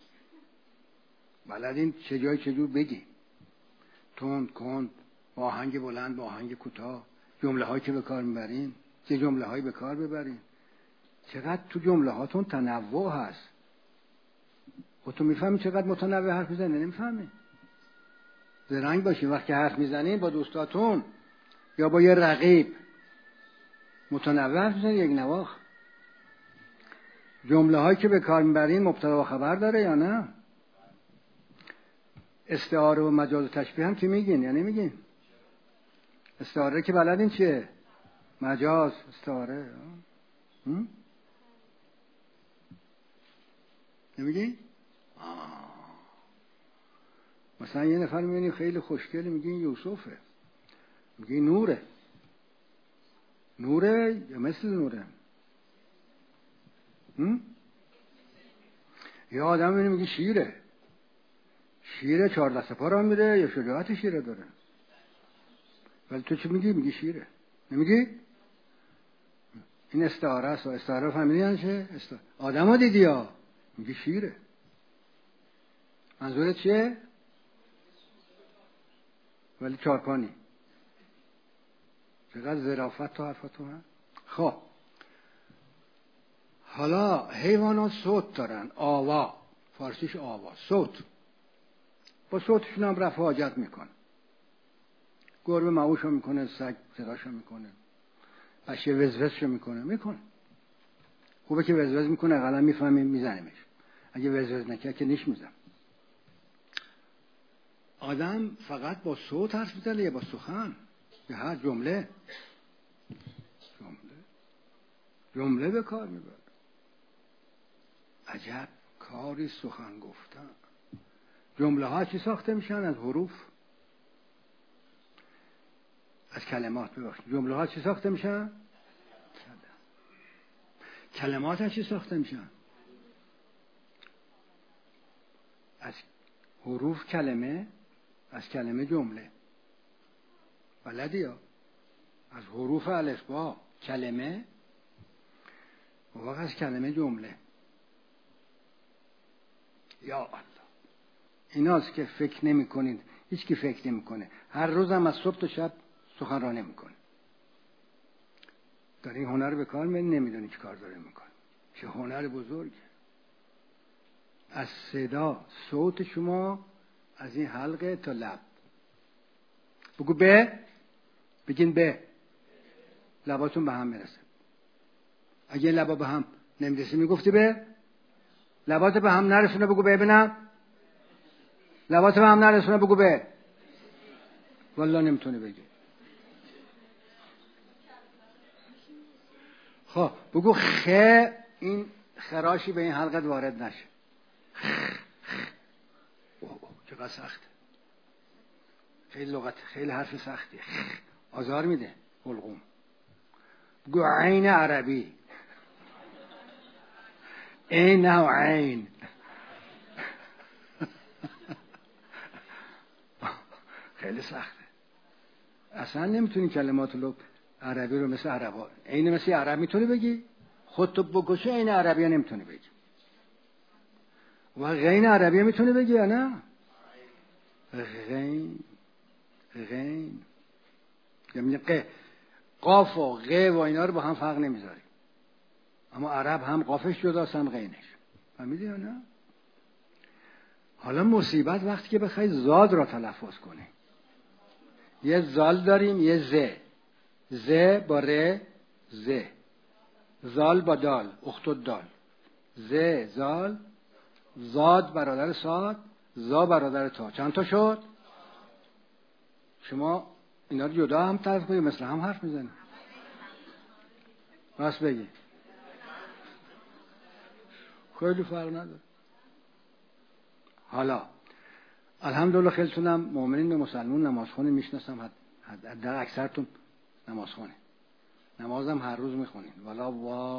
[SPEAKER 1] بلدین چجور بگی، تند کند، با آهنگ بلند، با آهنگ کوتاه، جمله هایی که به کار میبرین چه جمله هایی به کار ببرین، چقدر تو جمله هاتون تنوع هست. خودتون میفهمی چقدر متنوع حرف میزنی؟ نمیفهمی؟ زرنگ باشین وقتی حرف میزنین با دوستاتون یا با یه رقیب، متنوع حرف میزنین، یک نواخت. جمله هایی که به کار میبرین مبتدا و خبر داره یا نه؟ استعاره و مجاز و تشبیه هم که میگین یا نمیگین؟ استعاره که بلدین چیه؟ مجاز، استعاره. نمیگین؟ مثلا یه نفر میبینی خیلی خوشگلی، میگین یوسفه، میگین نوره یا مثل نوره؟ یا آدم میبینی میگی شیره 14 سپاه را میره یا شجاعت شیره داره؟ ولی تو چی میگی؟ میگی شیره، نمیگی؟ این استعاره است. استعاره رو فهمیدین چه؟ آدم ها دیدی ها، میگی شیره. منظورت چیه؟ ولی چارپانی. چقدر ظرافت تو حرفتون هست. خب حالا حیوانات صوت دارن، آوا، فارسیش آوا، صوت. با صوتشون هم رفع حاجت میکنه. گربه معوشو میکنه، سگ صداشو میکنه، پشه وزوزشو میکنه. خوبه که وزوز میکنه، اقلا میفهمیم میزنیمش. اگه وزوز نکرد که نیش میزن. آدم فقط با صوت حرف میزنه یا با سخن؟ یا هر جمله به کار میبره. عجب کاری سخن گفتن. جمله ها چی ساخته میشن؟ از حروف، از کلمات. ببخشید، جمله ها چی ساخته میشن؟ کلمات ها چی ساخته میشن؟ از حروف کلمه، از کلمه جمله. بلدی ها؟ از حروف الفبا کلمه، و وقت از کلمه جمله. یا الله، ایناست که فکر نمی کنید. هیچ کی فکر نمی کنه. هر روزم از صبح تا شب سخنرانی نمیکنه. داره این هنر به کار میبری، نمیدونی چی کار داره میکنه. چه هنر بزرگه. از صدا، صوت شما از این حلقه تا لب. بگو بگین لباتون به هم میرسه. اگه لبا به هم نمیرسه میگفتی لبات به هم نرسونه، بگو ببینم لبات به هم نرسونه بگو به. والله نمیتونی بگی. خب بگو خ، این خراشی به این حلقت وارد نشه. چقدر سخته. خیلی لغت، خیلی حرف سختیه. آزار میده حلقوم. بگو عین عربی. عین نه عین. خیلی سخته. اصلا نمیتونی کلمات عربی رو مثل عربا، عین مثل عرب میتونی بگی؟ خودتو بکشه عین عربی نمیتونی بگی. و غین عربی میتونی بگی یا نه؟ غین یعنی قاف و غ و اینا رو با هم فرق نمیذاری. اما عرب هم قافش جداست هم غینش. فهمیدی یا نه؟ حالا مصیبت وقتی که بخوای زاد را تلفظ کنی. یه زال داریم یه ز. ز با ر، ز. زال با دال، اختد دال. ز زال، زاد برادر ساد، زا برادر تا. چند تا شد؟ شما اینا رو جدا هم تلفظ کنید مثل هم حرف میزنید. راست بگی. خیلی فرق نداره. حالا الحمدلله خیلیتونم مؤمنین و مسلمون نمازخونی میشناسم. در اکثرتون نمازخونی. نمازم هر روز میخونین. ولا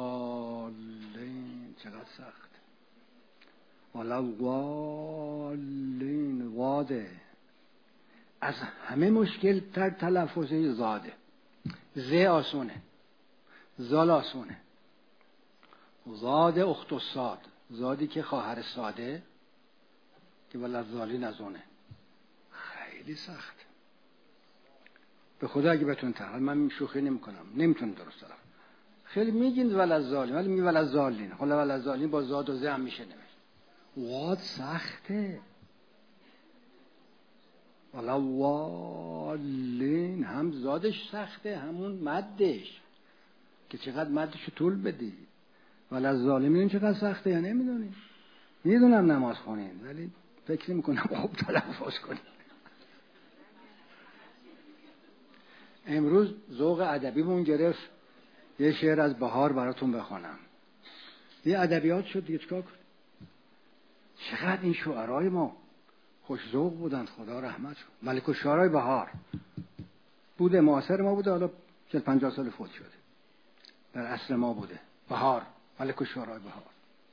[SPEAKER 1] والین چقدر سخت. ولا والین واده. از همه مشکل تر تلفظ زاده. ز آسونه، زال آسونه. زاد اخت الصاد، زادی که خواهر ساده که ولا زالین از اونه. خیلی سخت. به خدا اگه بتون تحقیل، من شوخی نمی کنم، نمیتون درست دارم. خیلی میگین ولا زالین، ولی میگی ولا زالین. حالا ولا زالین با زاد و ز هم میشه نمیشه. واد سخته. ولا والین هم زادش سخته، همون مدش که چقدر مدشو طول بدی. ولا زالین میدونی چقدر سخته یا نمیدونی؟ میدونم نماز خونین ولی فکر نمی کنم خوب تلفظ کنین. امروز ذوق ادبیمون گرفت یه شعر از بهار براتون بخونم. یه ادبیات شد دیگه، چیکار کنیم؟ چقدر این شعرهای ما خوش ذوق بودند، خدا رحمت شد. ملک الشعرای بهار بوده، معاصر ما بوده، حالا 40-50 سال فوت شده. در عصر ما بوده. بهار، ملک الشعرای بهار.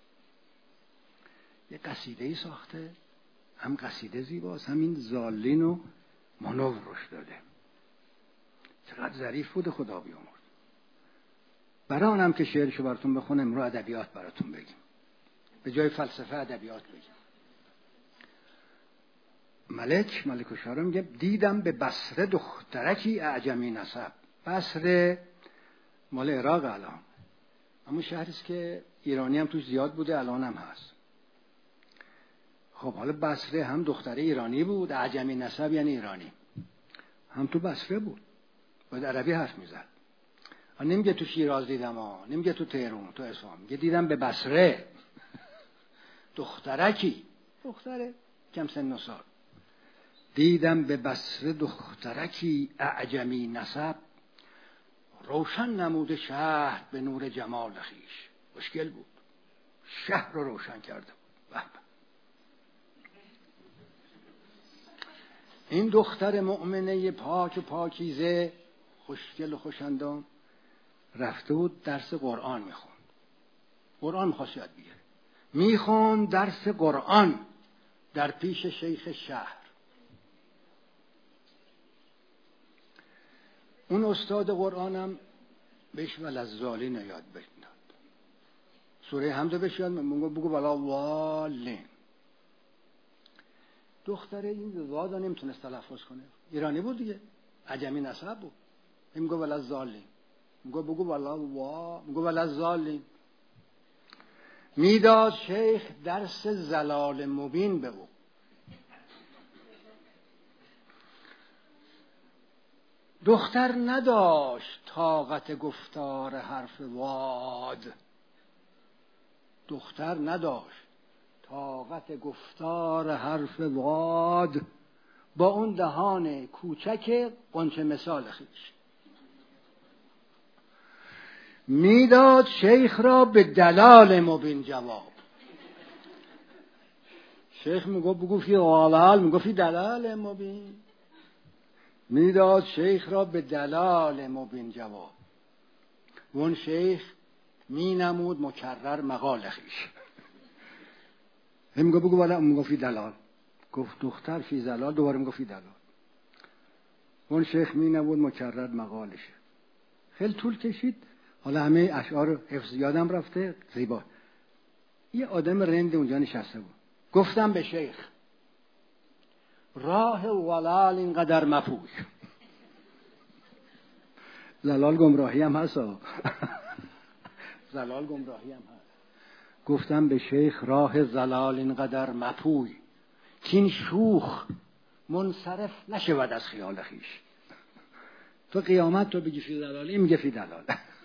[SPEAKER 1] یه قصیده‌ای ساخته، هم قصیده زیباست، هم این زالین و منو روش داده. چقدر ظریف بوده، خدا بیامرز. برای آنم که شعرشو براتون بخونم رو ادبیات براتون بگیم، به جای فلسفه ادبیات بگیم. ملک الشعرا میگه دیدم به بصره دخترکی اعجمی نسب. بصره مال عراق الان، اما شهری است که ایرانی هم توش زیاد بوده، الان هم هست. خب حالا بصره هم دختره ایرانی بود، اعجمی نسب یعنی ایرانی، هم تو بصره بود، باید عربی حرف میزد. نمیگه تو شیراز دیدم ها، نمیگه تو تهران، تو اصفهان، میگه دیدم به بصره دخترکی، دختره کم سن و سال. دیدم به بصره دخترکی اعجمی نسب، روشن نموده شهر به نور جمال خویش. مشکل بود، شهر رو روشن کرده بود. این دختر مؤمنه پاک و پاکیزه، خوشگل و خوشندام، رفته بود درس قرآن میخوند. قرآن میخواست یاد بگیره. میخوند درس قرآن در پیش شیخ شهر. اون استاد قرآنم بهش وللضالین یاد بداد. سوره حمد بهش یاد بگو ولا والین. دختره این واد نمیتونست تلفظ کنه، ایرانی بود دیگه، عجمی نسب بود. میگه وللضالین، میگه بگو وللضالین. میداد شیخ درس زلال مبین به او. دختر نداشت طاقت گفتار حرف واد. دختر نداشت طاقت گفتار حرف واد با اون دهان کوچک قنچه مثال خویش. میداد شیخ را به دلال مبین جواب. شیخ میگفت غلال، میگفت دلال مبین. میداد شیخ را به دلال مبین جواب. اون شیخ می نمود مکرر مقال خویش. هم بگو والا، میگفت دلال. گفت دختر فی زلال، دوباره میگفت دلال. اون شیخ می نمود مکرر مقالش. خیلی طول کشید. حالا همه اشعار حفظ یادم رفته، زیبا. یه آدم رند اونجا نشسته بود. گفتم به شیخ راه ولال اینقدر مپوی. زلال گمراهی هم هست. زلال گمراهی هم هست. گفتم به شیخ راه زلال اینقدر مپوی که این شوخ منصرف نشود از خیال خیش. تو قیامت تو بگی فی زلال، این میگه فی دلال.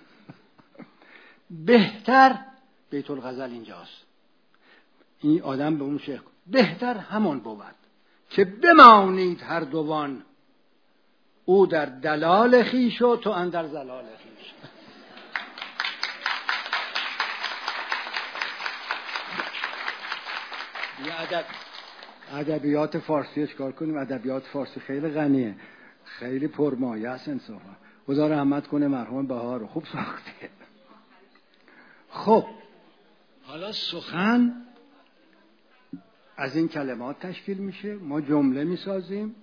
[SPEAKER 1] بهتر بیت الغزل اینجاست. این آدم به اون شیخ بهتر همان بود که بمانید هر دوان، او در دلال خیش و تو اندر زلال خیش. یه ادبیات فارسی چکار کنیم؟ ادبیات فارسی خیلی غنیه، خیلی پرمایه است. انصافا خدا رحمت کنه مرحوم بهار، خوب ساخته. خب حالا سخن از این کلمات تشکیل میشه. ما جمله میسازیم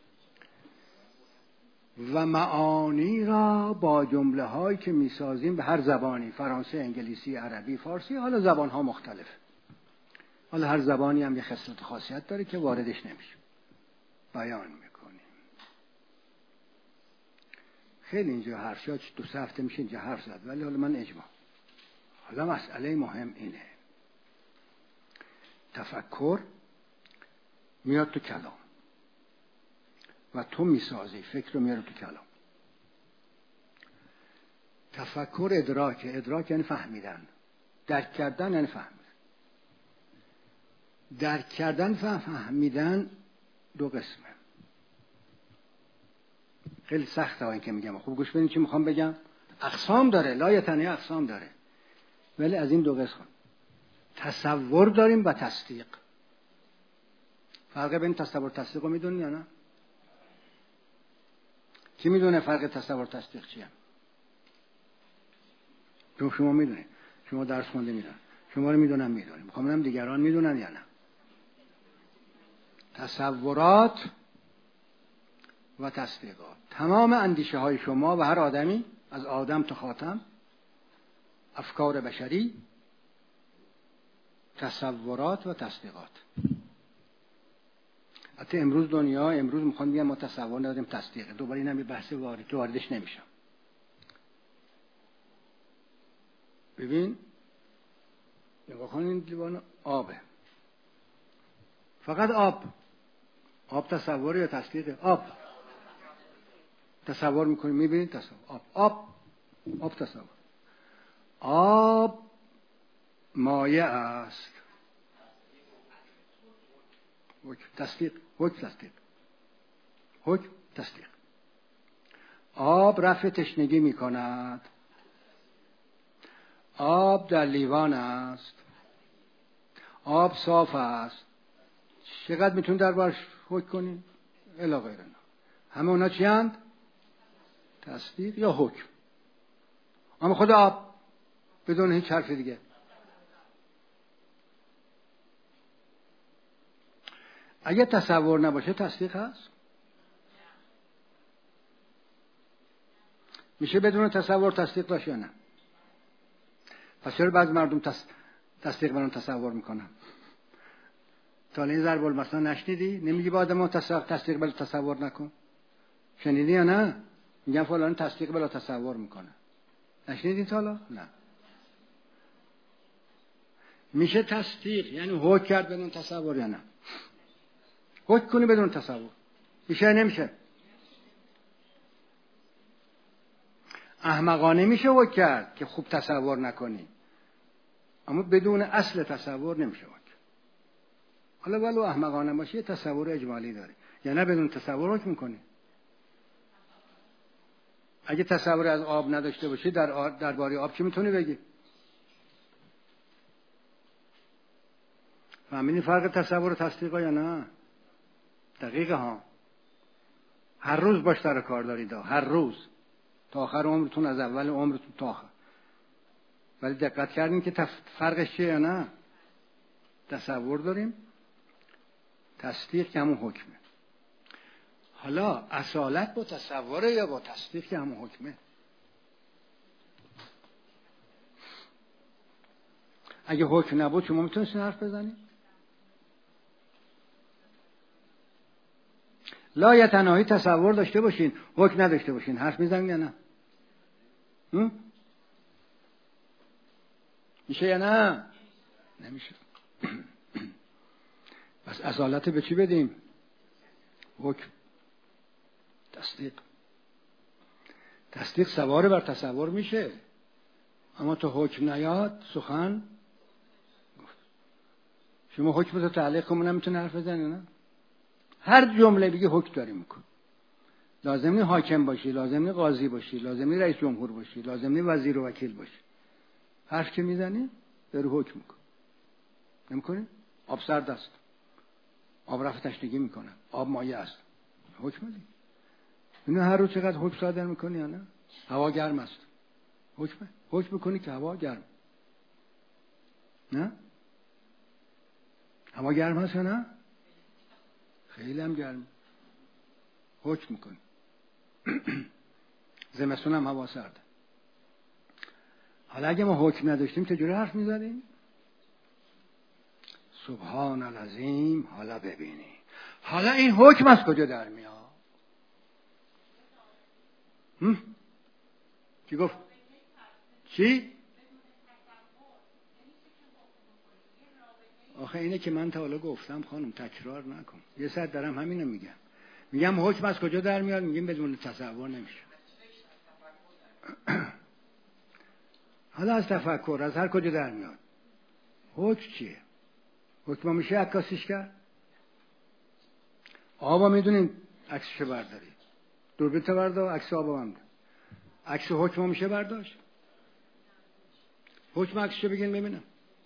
[SPEAKER 1] و معانی را با جمله هایی که میسازیم به هر زبانی، فرانسه، انگلیسی، عربی، فارسی، حالا زبان ها مختلف. حالا هر زبانی هم یه خصلت خاصیت داره که واردش نمیشه، بیان میکنیم. خیلی اینجا حرف شد، 2 هفته میشه اینجا حرف زد، ولی حالا من اجماع. حالا مسئله مهم اینه، تفکر میاد تو کلام و تو میسازی فکر رو میاره تو کلام. تفکر ادراک یعنی فهمیدن، درک کردن یعنی فهمیدن. درک کردن فهمیدن 2 قسمه. خیلی سخته این که میگم، خوب گوش بدین چی میخوام بگم. اقسام داره، لایتنی اقسام داره، ولی از این 2 قسم تصور داریم و تصدیق. فرق بین تصور و تصدیق رو میدونی یا نه؟ کی میدونه فرق تصور و تصدیق چیه؟ شما میدونید، شما درس خونده میدونید، شما رو میدونم میدونید، میخوام ببینم دیگران میدونن یا نه. تصورات و تصدیقات، تمام اندیشه های شما و هر آدمی، از آدم تا خاتم، افکار بشری، تصورات و تصدیقات. حتی امروز میخوان بگن ما تصور نداریم، تصدیقه. دوباره اینم یه بحث واردش نمیشم. ببین نگاه کن، این لیوان آبه، فقط آب تصور یا تصدیقه؟ آب تصور میکنیم، میبینید تصور. آب تصور. آب مایع است. حکم تصدیق. آب رفع تشنگی میکند. آب در لیوان است. آب صاف است. چقدر میتون دربارش حکم کنی؟ الی غیر اینا. همه اونا چی هستند؟ تصدیق یا حکم. اما خود آب بدون هیچ حرف دیگه. اگه تصور نباشه تصدیق هست؟ میشه بدون تصور تصدیق داشت یا نه؟ پس چرا بعضی مردم تصدیق بدون تصور میکنن؟ تا این ضرب المثل نشنیدی؟ نمیگی با آدم تصدیق بلا تصور نکن؟ شنیدی یا نه؟ میگن فلان تصدیق بلا تصور میکنه. نشنیدی تا حالا؟ نه. میشه تصدیق یعنی حکم کرد بدون تصور یا نه؟ حکم کنی بدون تصور میشه یا نمیشه؟ احمقانه میشه حکم کرد که خوب تصور نکنی، اما بدون اصل تصور نمیشه حکم. حالا ولو احمقانه باشه یه تصور اجمالی داری، یا نه بدون تصور حکم میکنی. اگه تصور از آب نداشته باشی درباره آب چی میتونی بگی؟ فهمیدین فرق تصور و تصدیق یا نه؟ دقیقه ها. هر روز باش سر کار دارید، هر روز تا آخر عمرتون، از اول عمرتون تا آخر. ولی دقت کردین که فرقش چیه یا نه؟ تصور داریم، تصدیق که همون حکمه. حالا اصالت با تصوره یا با تصدیق که همون حکمه؟ اگه حکم نبود شما میتونستین حرف بزنید؟ لا یا تنهایی تصور داشته باشین، حکم نداشته باشین، حرف میزنید یا نه؟ میشه یا نه؟ نمیشه. پس اصالت به چی بدیم؟ حکم. تصدیق سوار بر تصور میشه، اما تو حکم نیاد سخن گفت. شما حکم رو تعلیق کنم نمیتونه حرف بزنی نه؟ هر جمله بگی حکم داری میکن. لازم نیست حاکم باشی، لازم نیست قاضی باشی، لازم نیست رئیس جمهور باشی، لازم نیست وزیر و وکیل باشی. حرف که میزنی داری حکم میکن. نمیکنی؟ آب سرد است، آب رفع تشنگی میکنه، آب مایه است، حکم دی. اینو هر روز چقدر حکم صادر میکنی یا نه؟ هوا گرم است، حکم میکنی که هوا گرم. نه؟ هوا گرم هست یا نه؟ خیلی هم گرم. حکم میکنی. زمستون هم هوا سرده. حالا اگه ما حکم نداشتیم چجوری حرف میزدیم؟ سبحان العظیم. حالا ببینی، حالا این حکم از کجا در میاد؟ چی گفت؟ چی؟ آخه اینه که من تا حالا گفتم خانم، تکرار نکن. یه ساعت دارم همینو میگم حکم از کجا در میاد؟ میگیم بدون تصور نمیشه. حالا از تفکر، از هر کجا در میاد؟ حکم چیه؟ حکم میشه عکاسیش کرد؟ آبا میدونین عکسشو برداری، دوربین تو بردار، عکس آبا هم عکس حکم میشه برداشت؟ حکم عکسشو بگین ببینم.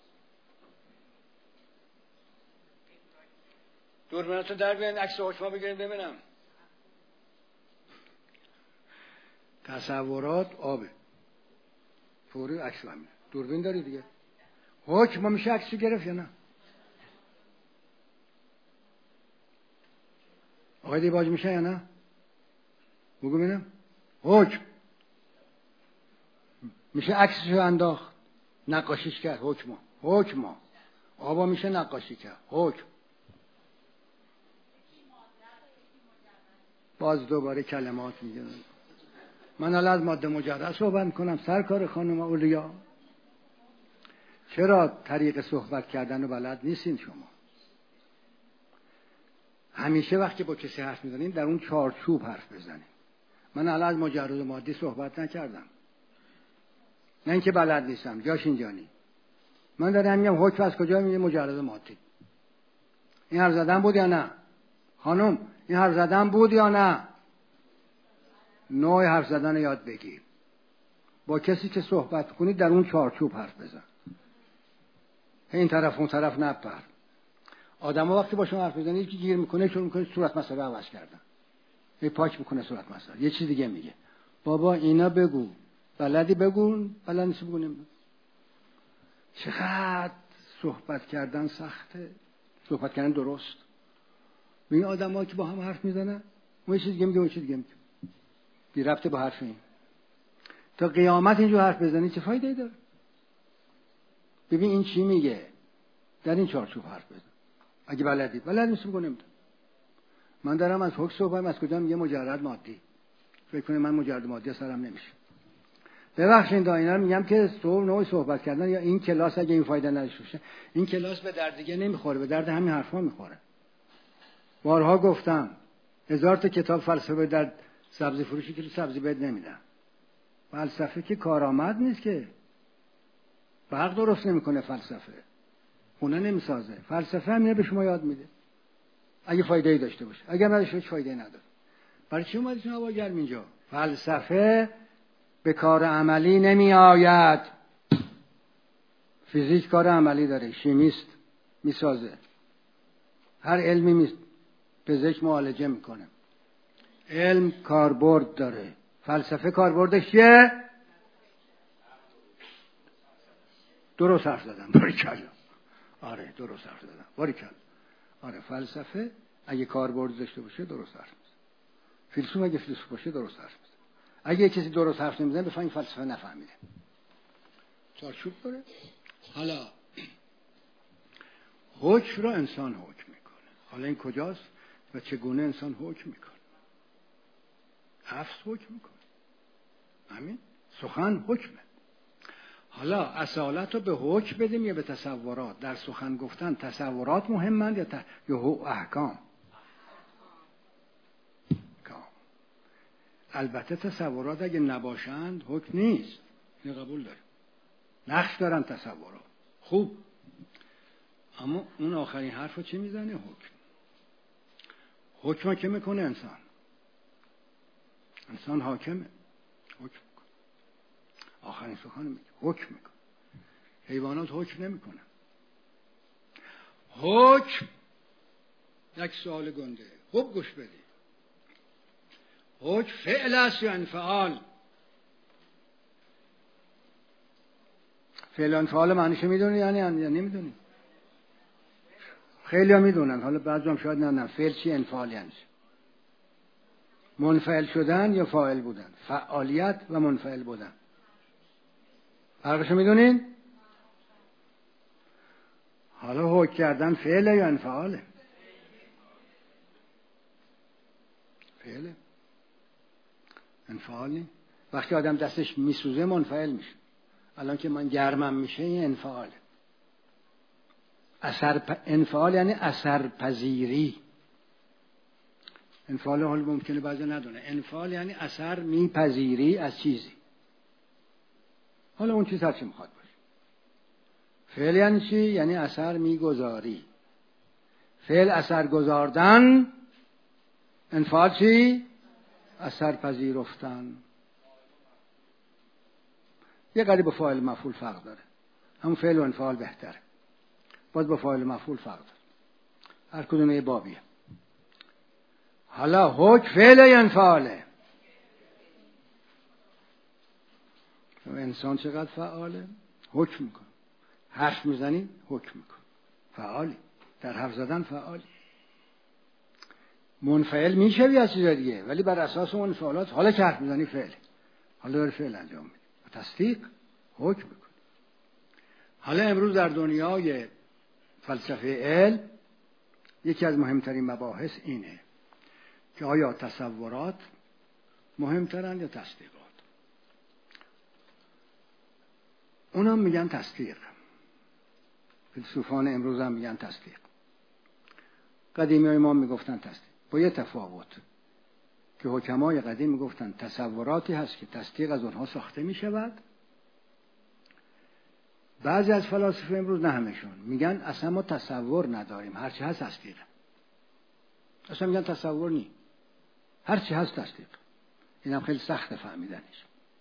[SPEAKER 1] دوربیناتو در بیارین عکس حکم بگیرین ببینم. تصورات آبه، فوری عکس همین. دوربین داری دیگه. حکم میشه عکسشو گرفت یا نه؟ آقای دیباج میشه یا نه؟ بگو ببینم. حکم میشه عکسشو انداخت، نقاشیش کرد. حکم آبا میشه نقاشی کرد. حکم. باز دوباره کلمات میگه. من الان از ماده مجرد صحبت میکنم. سرکار خانم اولیا، چرا طریق صحبت کردن رو بلد نیستین شما؟ همیشه وقتی با کسی حرف میزنین در اون چارچوب حرف بزنین. من الان از مجرد مادی صحبت نکردم، نه اینکه بلد نیستم، جاش اینجا نی. من دارم میگم حکم از کجا میگه؟ مجرد مادی. این حرف زدن بود یا نه؟ خانم این حرف زدن بود یا نه؟ نوع حرف زدن یاد بگیر. با کسی که صحبت کنید در اون چارچوب حرف بزن. این طرف اون طرف نپر. آدم‌ها وقتی با شما حرف میزنن یکی گیر میکنه، شروع میکنه صورت مسئله عوض کردن. یه پاک میکنه صورت مسئله، یه چیز دیگه میگه. بابا اینا بگو، بلدی بگو، بلد نیستی بگو نمیدونم. چقدر صحبت کردن سخته، صحبت کردن درست. این آدم‌ها که با هم حرف میزنن، اون چیز دیگه میگه، اون چیز دیگه میگه. بی ربط با حرف این. تا قیامت اینجور حرف بزنی چه فایده‌ای داره؟ ببین این چی میگه، در این چارچوب حرف بزن. اگه بلد نیستی بگو نمیدونم. من دارم از حکم صحبت، از کجا میگه مجرد مادی. فکر کنید من مجرد مادی سرم نمیشه. ببخشید دا اینا میگم که نوع صحبت کردن یا این کلاس اگه این فایده نداشته باشه، این کلاس به درد دیگه نمیخوره، به درد همین حرفا میخوره. بارها گفتم 1000 تا کتاب فلسفه در سبزی فروشی که سبزی بد نمیدن. فلسفه که کارآمد نیست، که برق درست نمیکنه فلسفه. خونه نمیسازه. فلسفه هم اینه به شما یاد میده اگه فایده‌ای داشته باشه. اگه نداشته هیچ فایده‌ای نداره. برای چی اومدید هوا گرم اینجا؟ فلسفه به کار عملی نمی آید. فیزیک کار عملی داره، شیمیست میسازه، هر علمی پزشک معالجه میکنه. علم کاربرد داره. فلسفه کاربردش چیه؟ درست حرف زدم. باریکلا. آره درست حرف زدم. باریکلا. آره فلسفه اگه کاربرد داشته باشه درست حرف میزنه. فیلسوف اگه فیلسوف باشه درست حرف میزنه. اگه کسی درست حرف نمیزنه بفهمید فلسفه نفهمیده. چارچوب داره. حالا حکم را انسان حکم میکنه. حالا این کجاست و چگونه انسان حکم میکنه؟ نفس حکم میکنه. همین سخن حکمه. حالا اصالت رو به حکم بدیم یا به تصورات؟ در سخن گفتن تصورات مهمند یا احکام؟ البته تصورات اگه نباشند حکم نیست. اینو قبول داریم. نقش دارن تصورات. خوب. اما اون آخرین حرف رو چی میزنه؟ حکم. حکم که میکنه انسان. انسان حاکمه. حکم میکنه. آخرین سخن میگه. حکم میکنه. حیوانات حکم نمیکنن. حکم یک سوال گنده. خوب گوش بدید. حکم فعل است یا انفعال؟ فعل و انفعال معنیشو میدونی یا نمیدونی؟ خیلی ها میدونن. حالا بعضی هم شاید نه. فعل چی؟ انفعال یعنی منفعل شدن یا فاعل بودن؟ فعالیت و منفعل بودن فرقشو میدونین؟ حالا حکم کردن فعل یا انفعاله؟ فعله. انفعال نیست. وقتی آدم دستش میسوزه منفعل میشه. الان که من گرمم میشه این انفعاله. انفعال یعنی اثرپذیری. انفعال حال ممکنه بعضی ندونه. انفعال یعنی اثر میپذیری از چیزی. حالا اون چیز هر چی میخواد باشه. فعل یعنی چی؟ یعنی اثر میگذاری. فعل اثر گذاردن. انفعال چی؟ اثر پذیرفتن. یه قدری با فاعل مفعول فرق داره. همون فعل و انفعال بهتره. باز با فاعل مفعول فرق داره. هر کدوم یه بابیه. حالا حکم فعل یا انفعاله؟ انسان چقدر فعاله؟ حکم میکنه. حرف میزنی حکم میکنه. فعالی. در حرف زدن فعالی. منفعل میشوی از چیز دیگه ولی بر اساس اون انفعالات حالا که حرف میزنی فعل. حالا داره فعل انجام میده. تصدیق حکم میکنه. حالا امروز در دنیای فلسفه علم یکی از مهمترین مباحث اینه که آیا تصورات مهمترن یا تصدیقات؟ اونم میگن تصدیق. فیلسوفان امروز هم میگن تصدیق. قدیمی ما میگفتن تصدیق. با یه تفاوت که حکمای قدیم میگفتن تصوراتی هست که تصدیق از اونها ساخته میشود. بعضی از فلاسفه امروز نه همشون میگن اصلا ما تصور نداریم، هرچی هست تصدیقه. اصلا میگن تصور نی، هرچی هست تصدیق. اینم خیلی سخت فهمیدنش.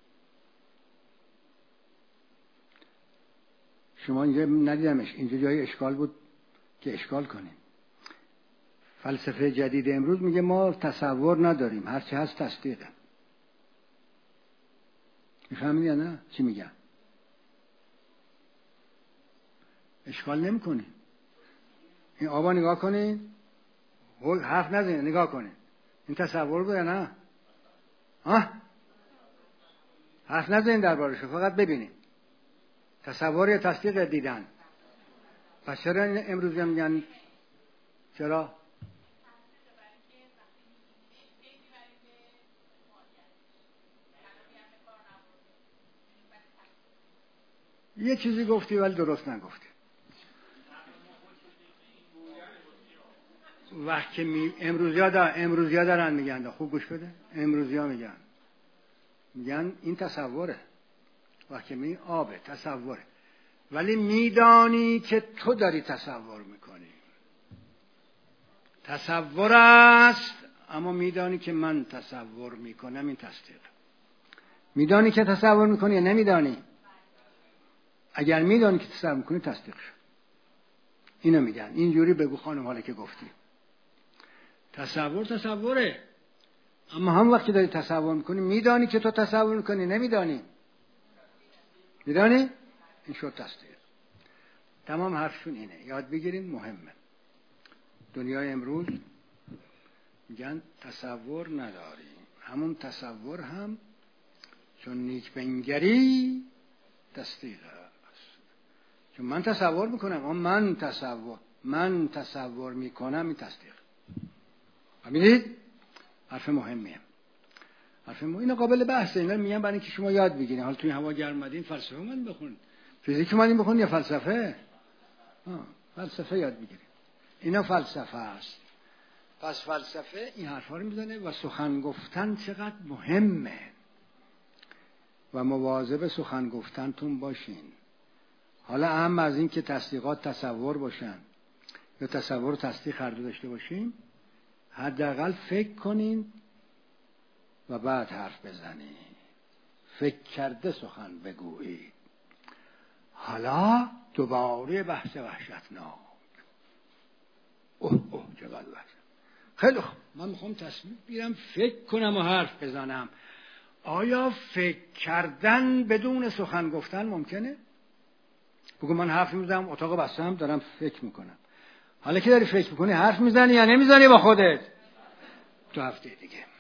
[SPEAKER 1] شما اینجا ندیدمش، اینجا جای اشکال بود که اشکال کنیم. فلسفه جدید امروز میگه ما تصور نداریم، هرچی هست تصدیقه. میفهمید یا نه؟ چی میگن؟ اشکال نمی کنی. این آبا نگاه کنید، حرف نزنید، نگاه کنید. این تصور بود یا نه؟ حرف نزنید دربارش، فقط ببینید. تصور یا تصدیق دیدن. پس چرا امروز میگن چرا؟ یه چیزی گفتی ولی درست نگفتی. وقتی امروزی ها دارن میگن، خوب گوش بده، امروزی ها میگن این تصوره. وقتی می آبه تصوره. ولی میدانی که تو داری تصور میکنی. تصور است اما میدانی که من تصور میکنم، این تصدیق. میدانی که تصور میکنی یا نمیدانی؟ اگر میدانی که تصور میکنی تصدیق شد. اینو میگن. اینجوری بگو خانم حالا که گفتی. تصوره، اما هم وقتی داری تصور میکنی میدانی که تو تصور میکنی، نمیدانی؟ میدانی؟ این شد تصدیق. تمام حرفشون اینه. یاد بگیرین، مهمه. دنیای امروز میگن تصور نداریم. همون تصور هم چون نیک بنگری تصدیق است. چون من تصور میکنم، اما من تصور میکنم، این تصدیق. ببینید حرف مهمیه. اینو قابل بحثه. اینا میگن برای اینکه شما یاد بگیرین. حالا توی هوا گرم اومدین فلسفه اومدین بخونید، فیزیک اومدین بخونید یا فلسفه؟ فلسفه یاد بگیرید. اینا فلسفه است. پس فلسفه این حرفا رو میزنه و سخن گفتن چقدر مهمه و مواظب سخن گفتنتون باشین. حالا اهم از این که تصدیقات تصور باشن یا تصور و تصدیق هر دو داشته باشین، حداقل فکر کنین و بعد حرف بزنید. فکر کرده سخن بگویید. حالا دوباره بحث وحشتناک. اوه چقدر وحشت. خیلی خوب، من میخوام تصمیم بگیرم فکر کنم و حرف بزنم. آیا فکر کردن بدون سخن گفتن ممکنه؟ بگو من حرف میزنم، اتاق بستم، دارم فکر میکنم. حالا که داری فکر میکنی حرف میزنی یا نمیزنی با خودت؟ 2 هفته دیگه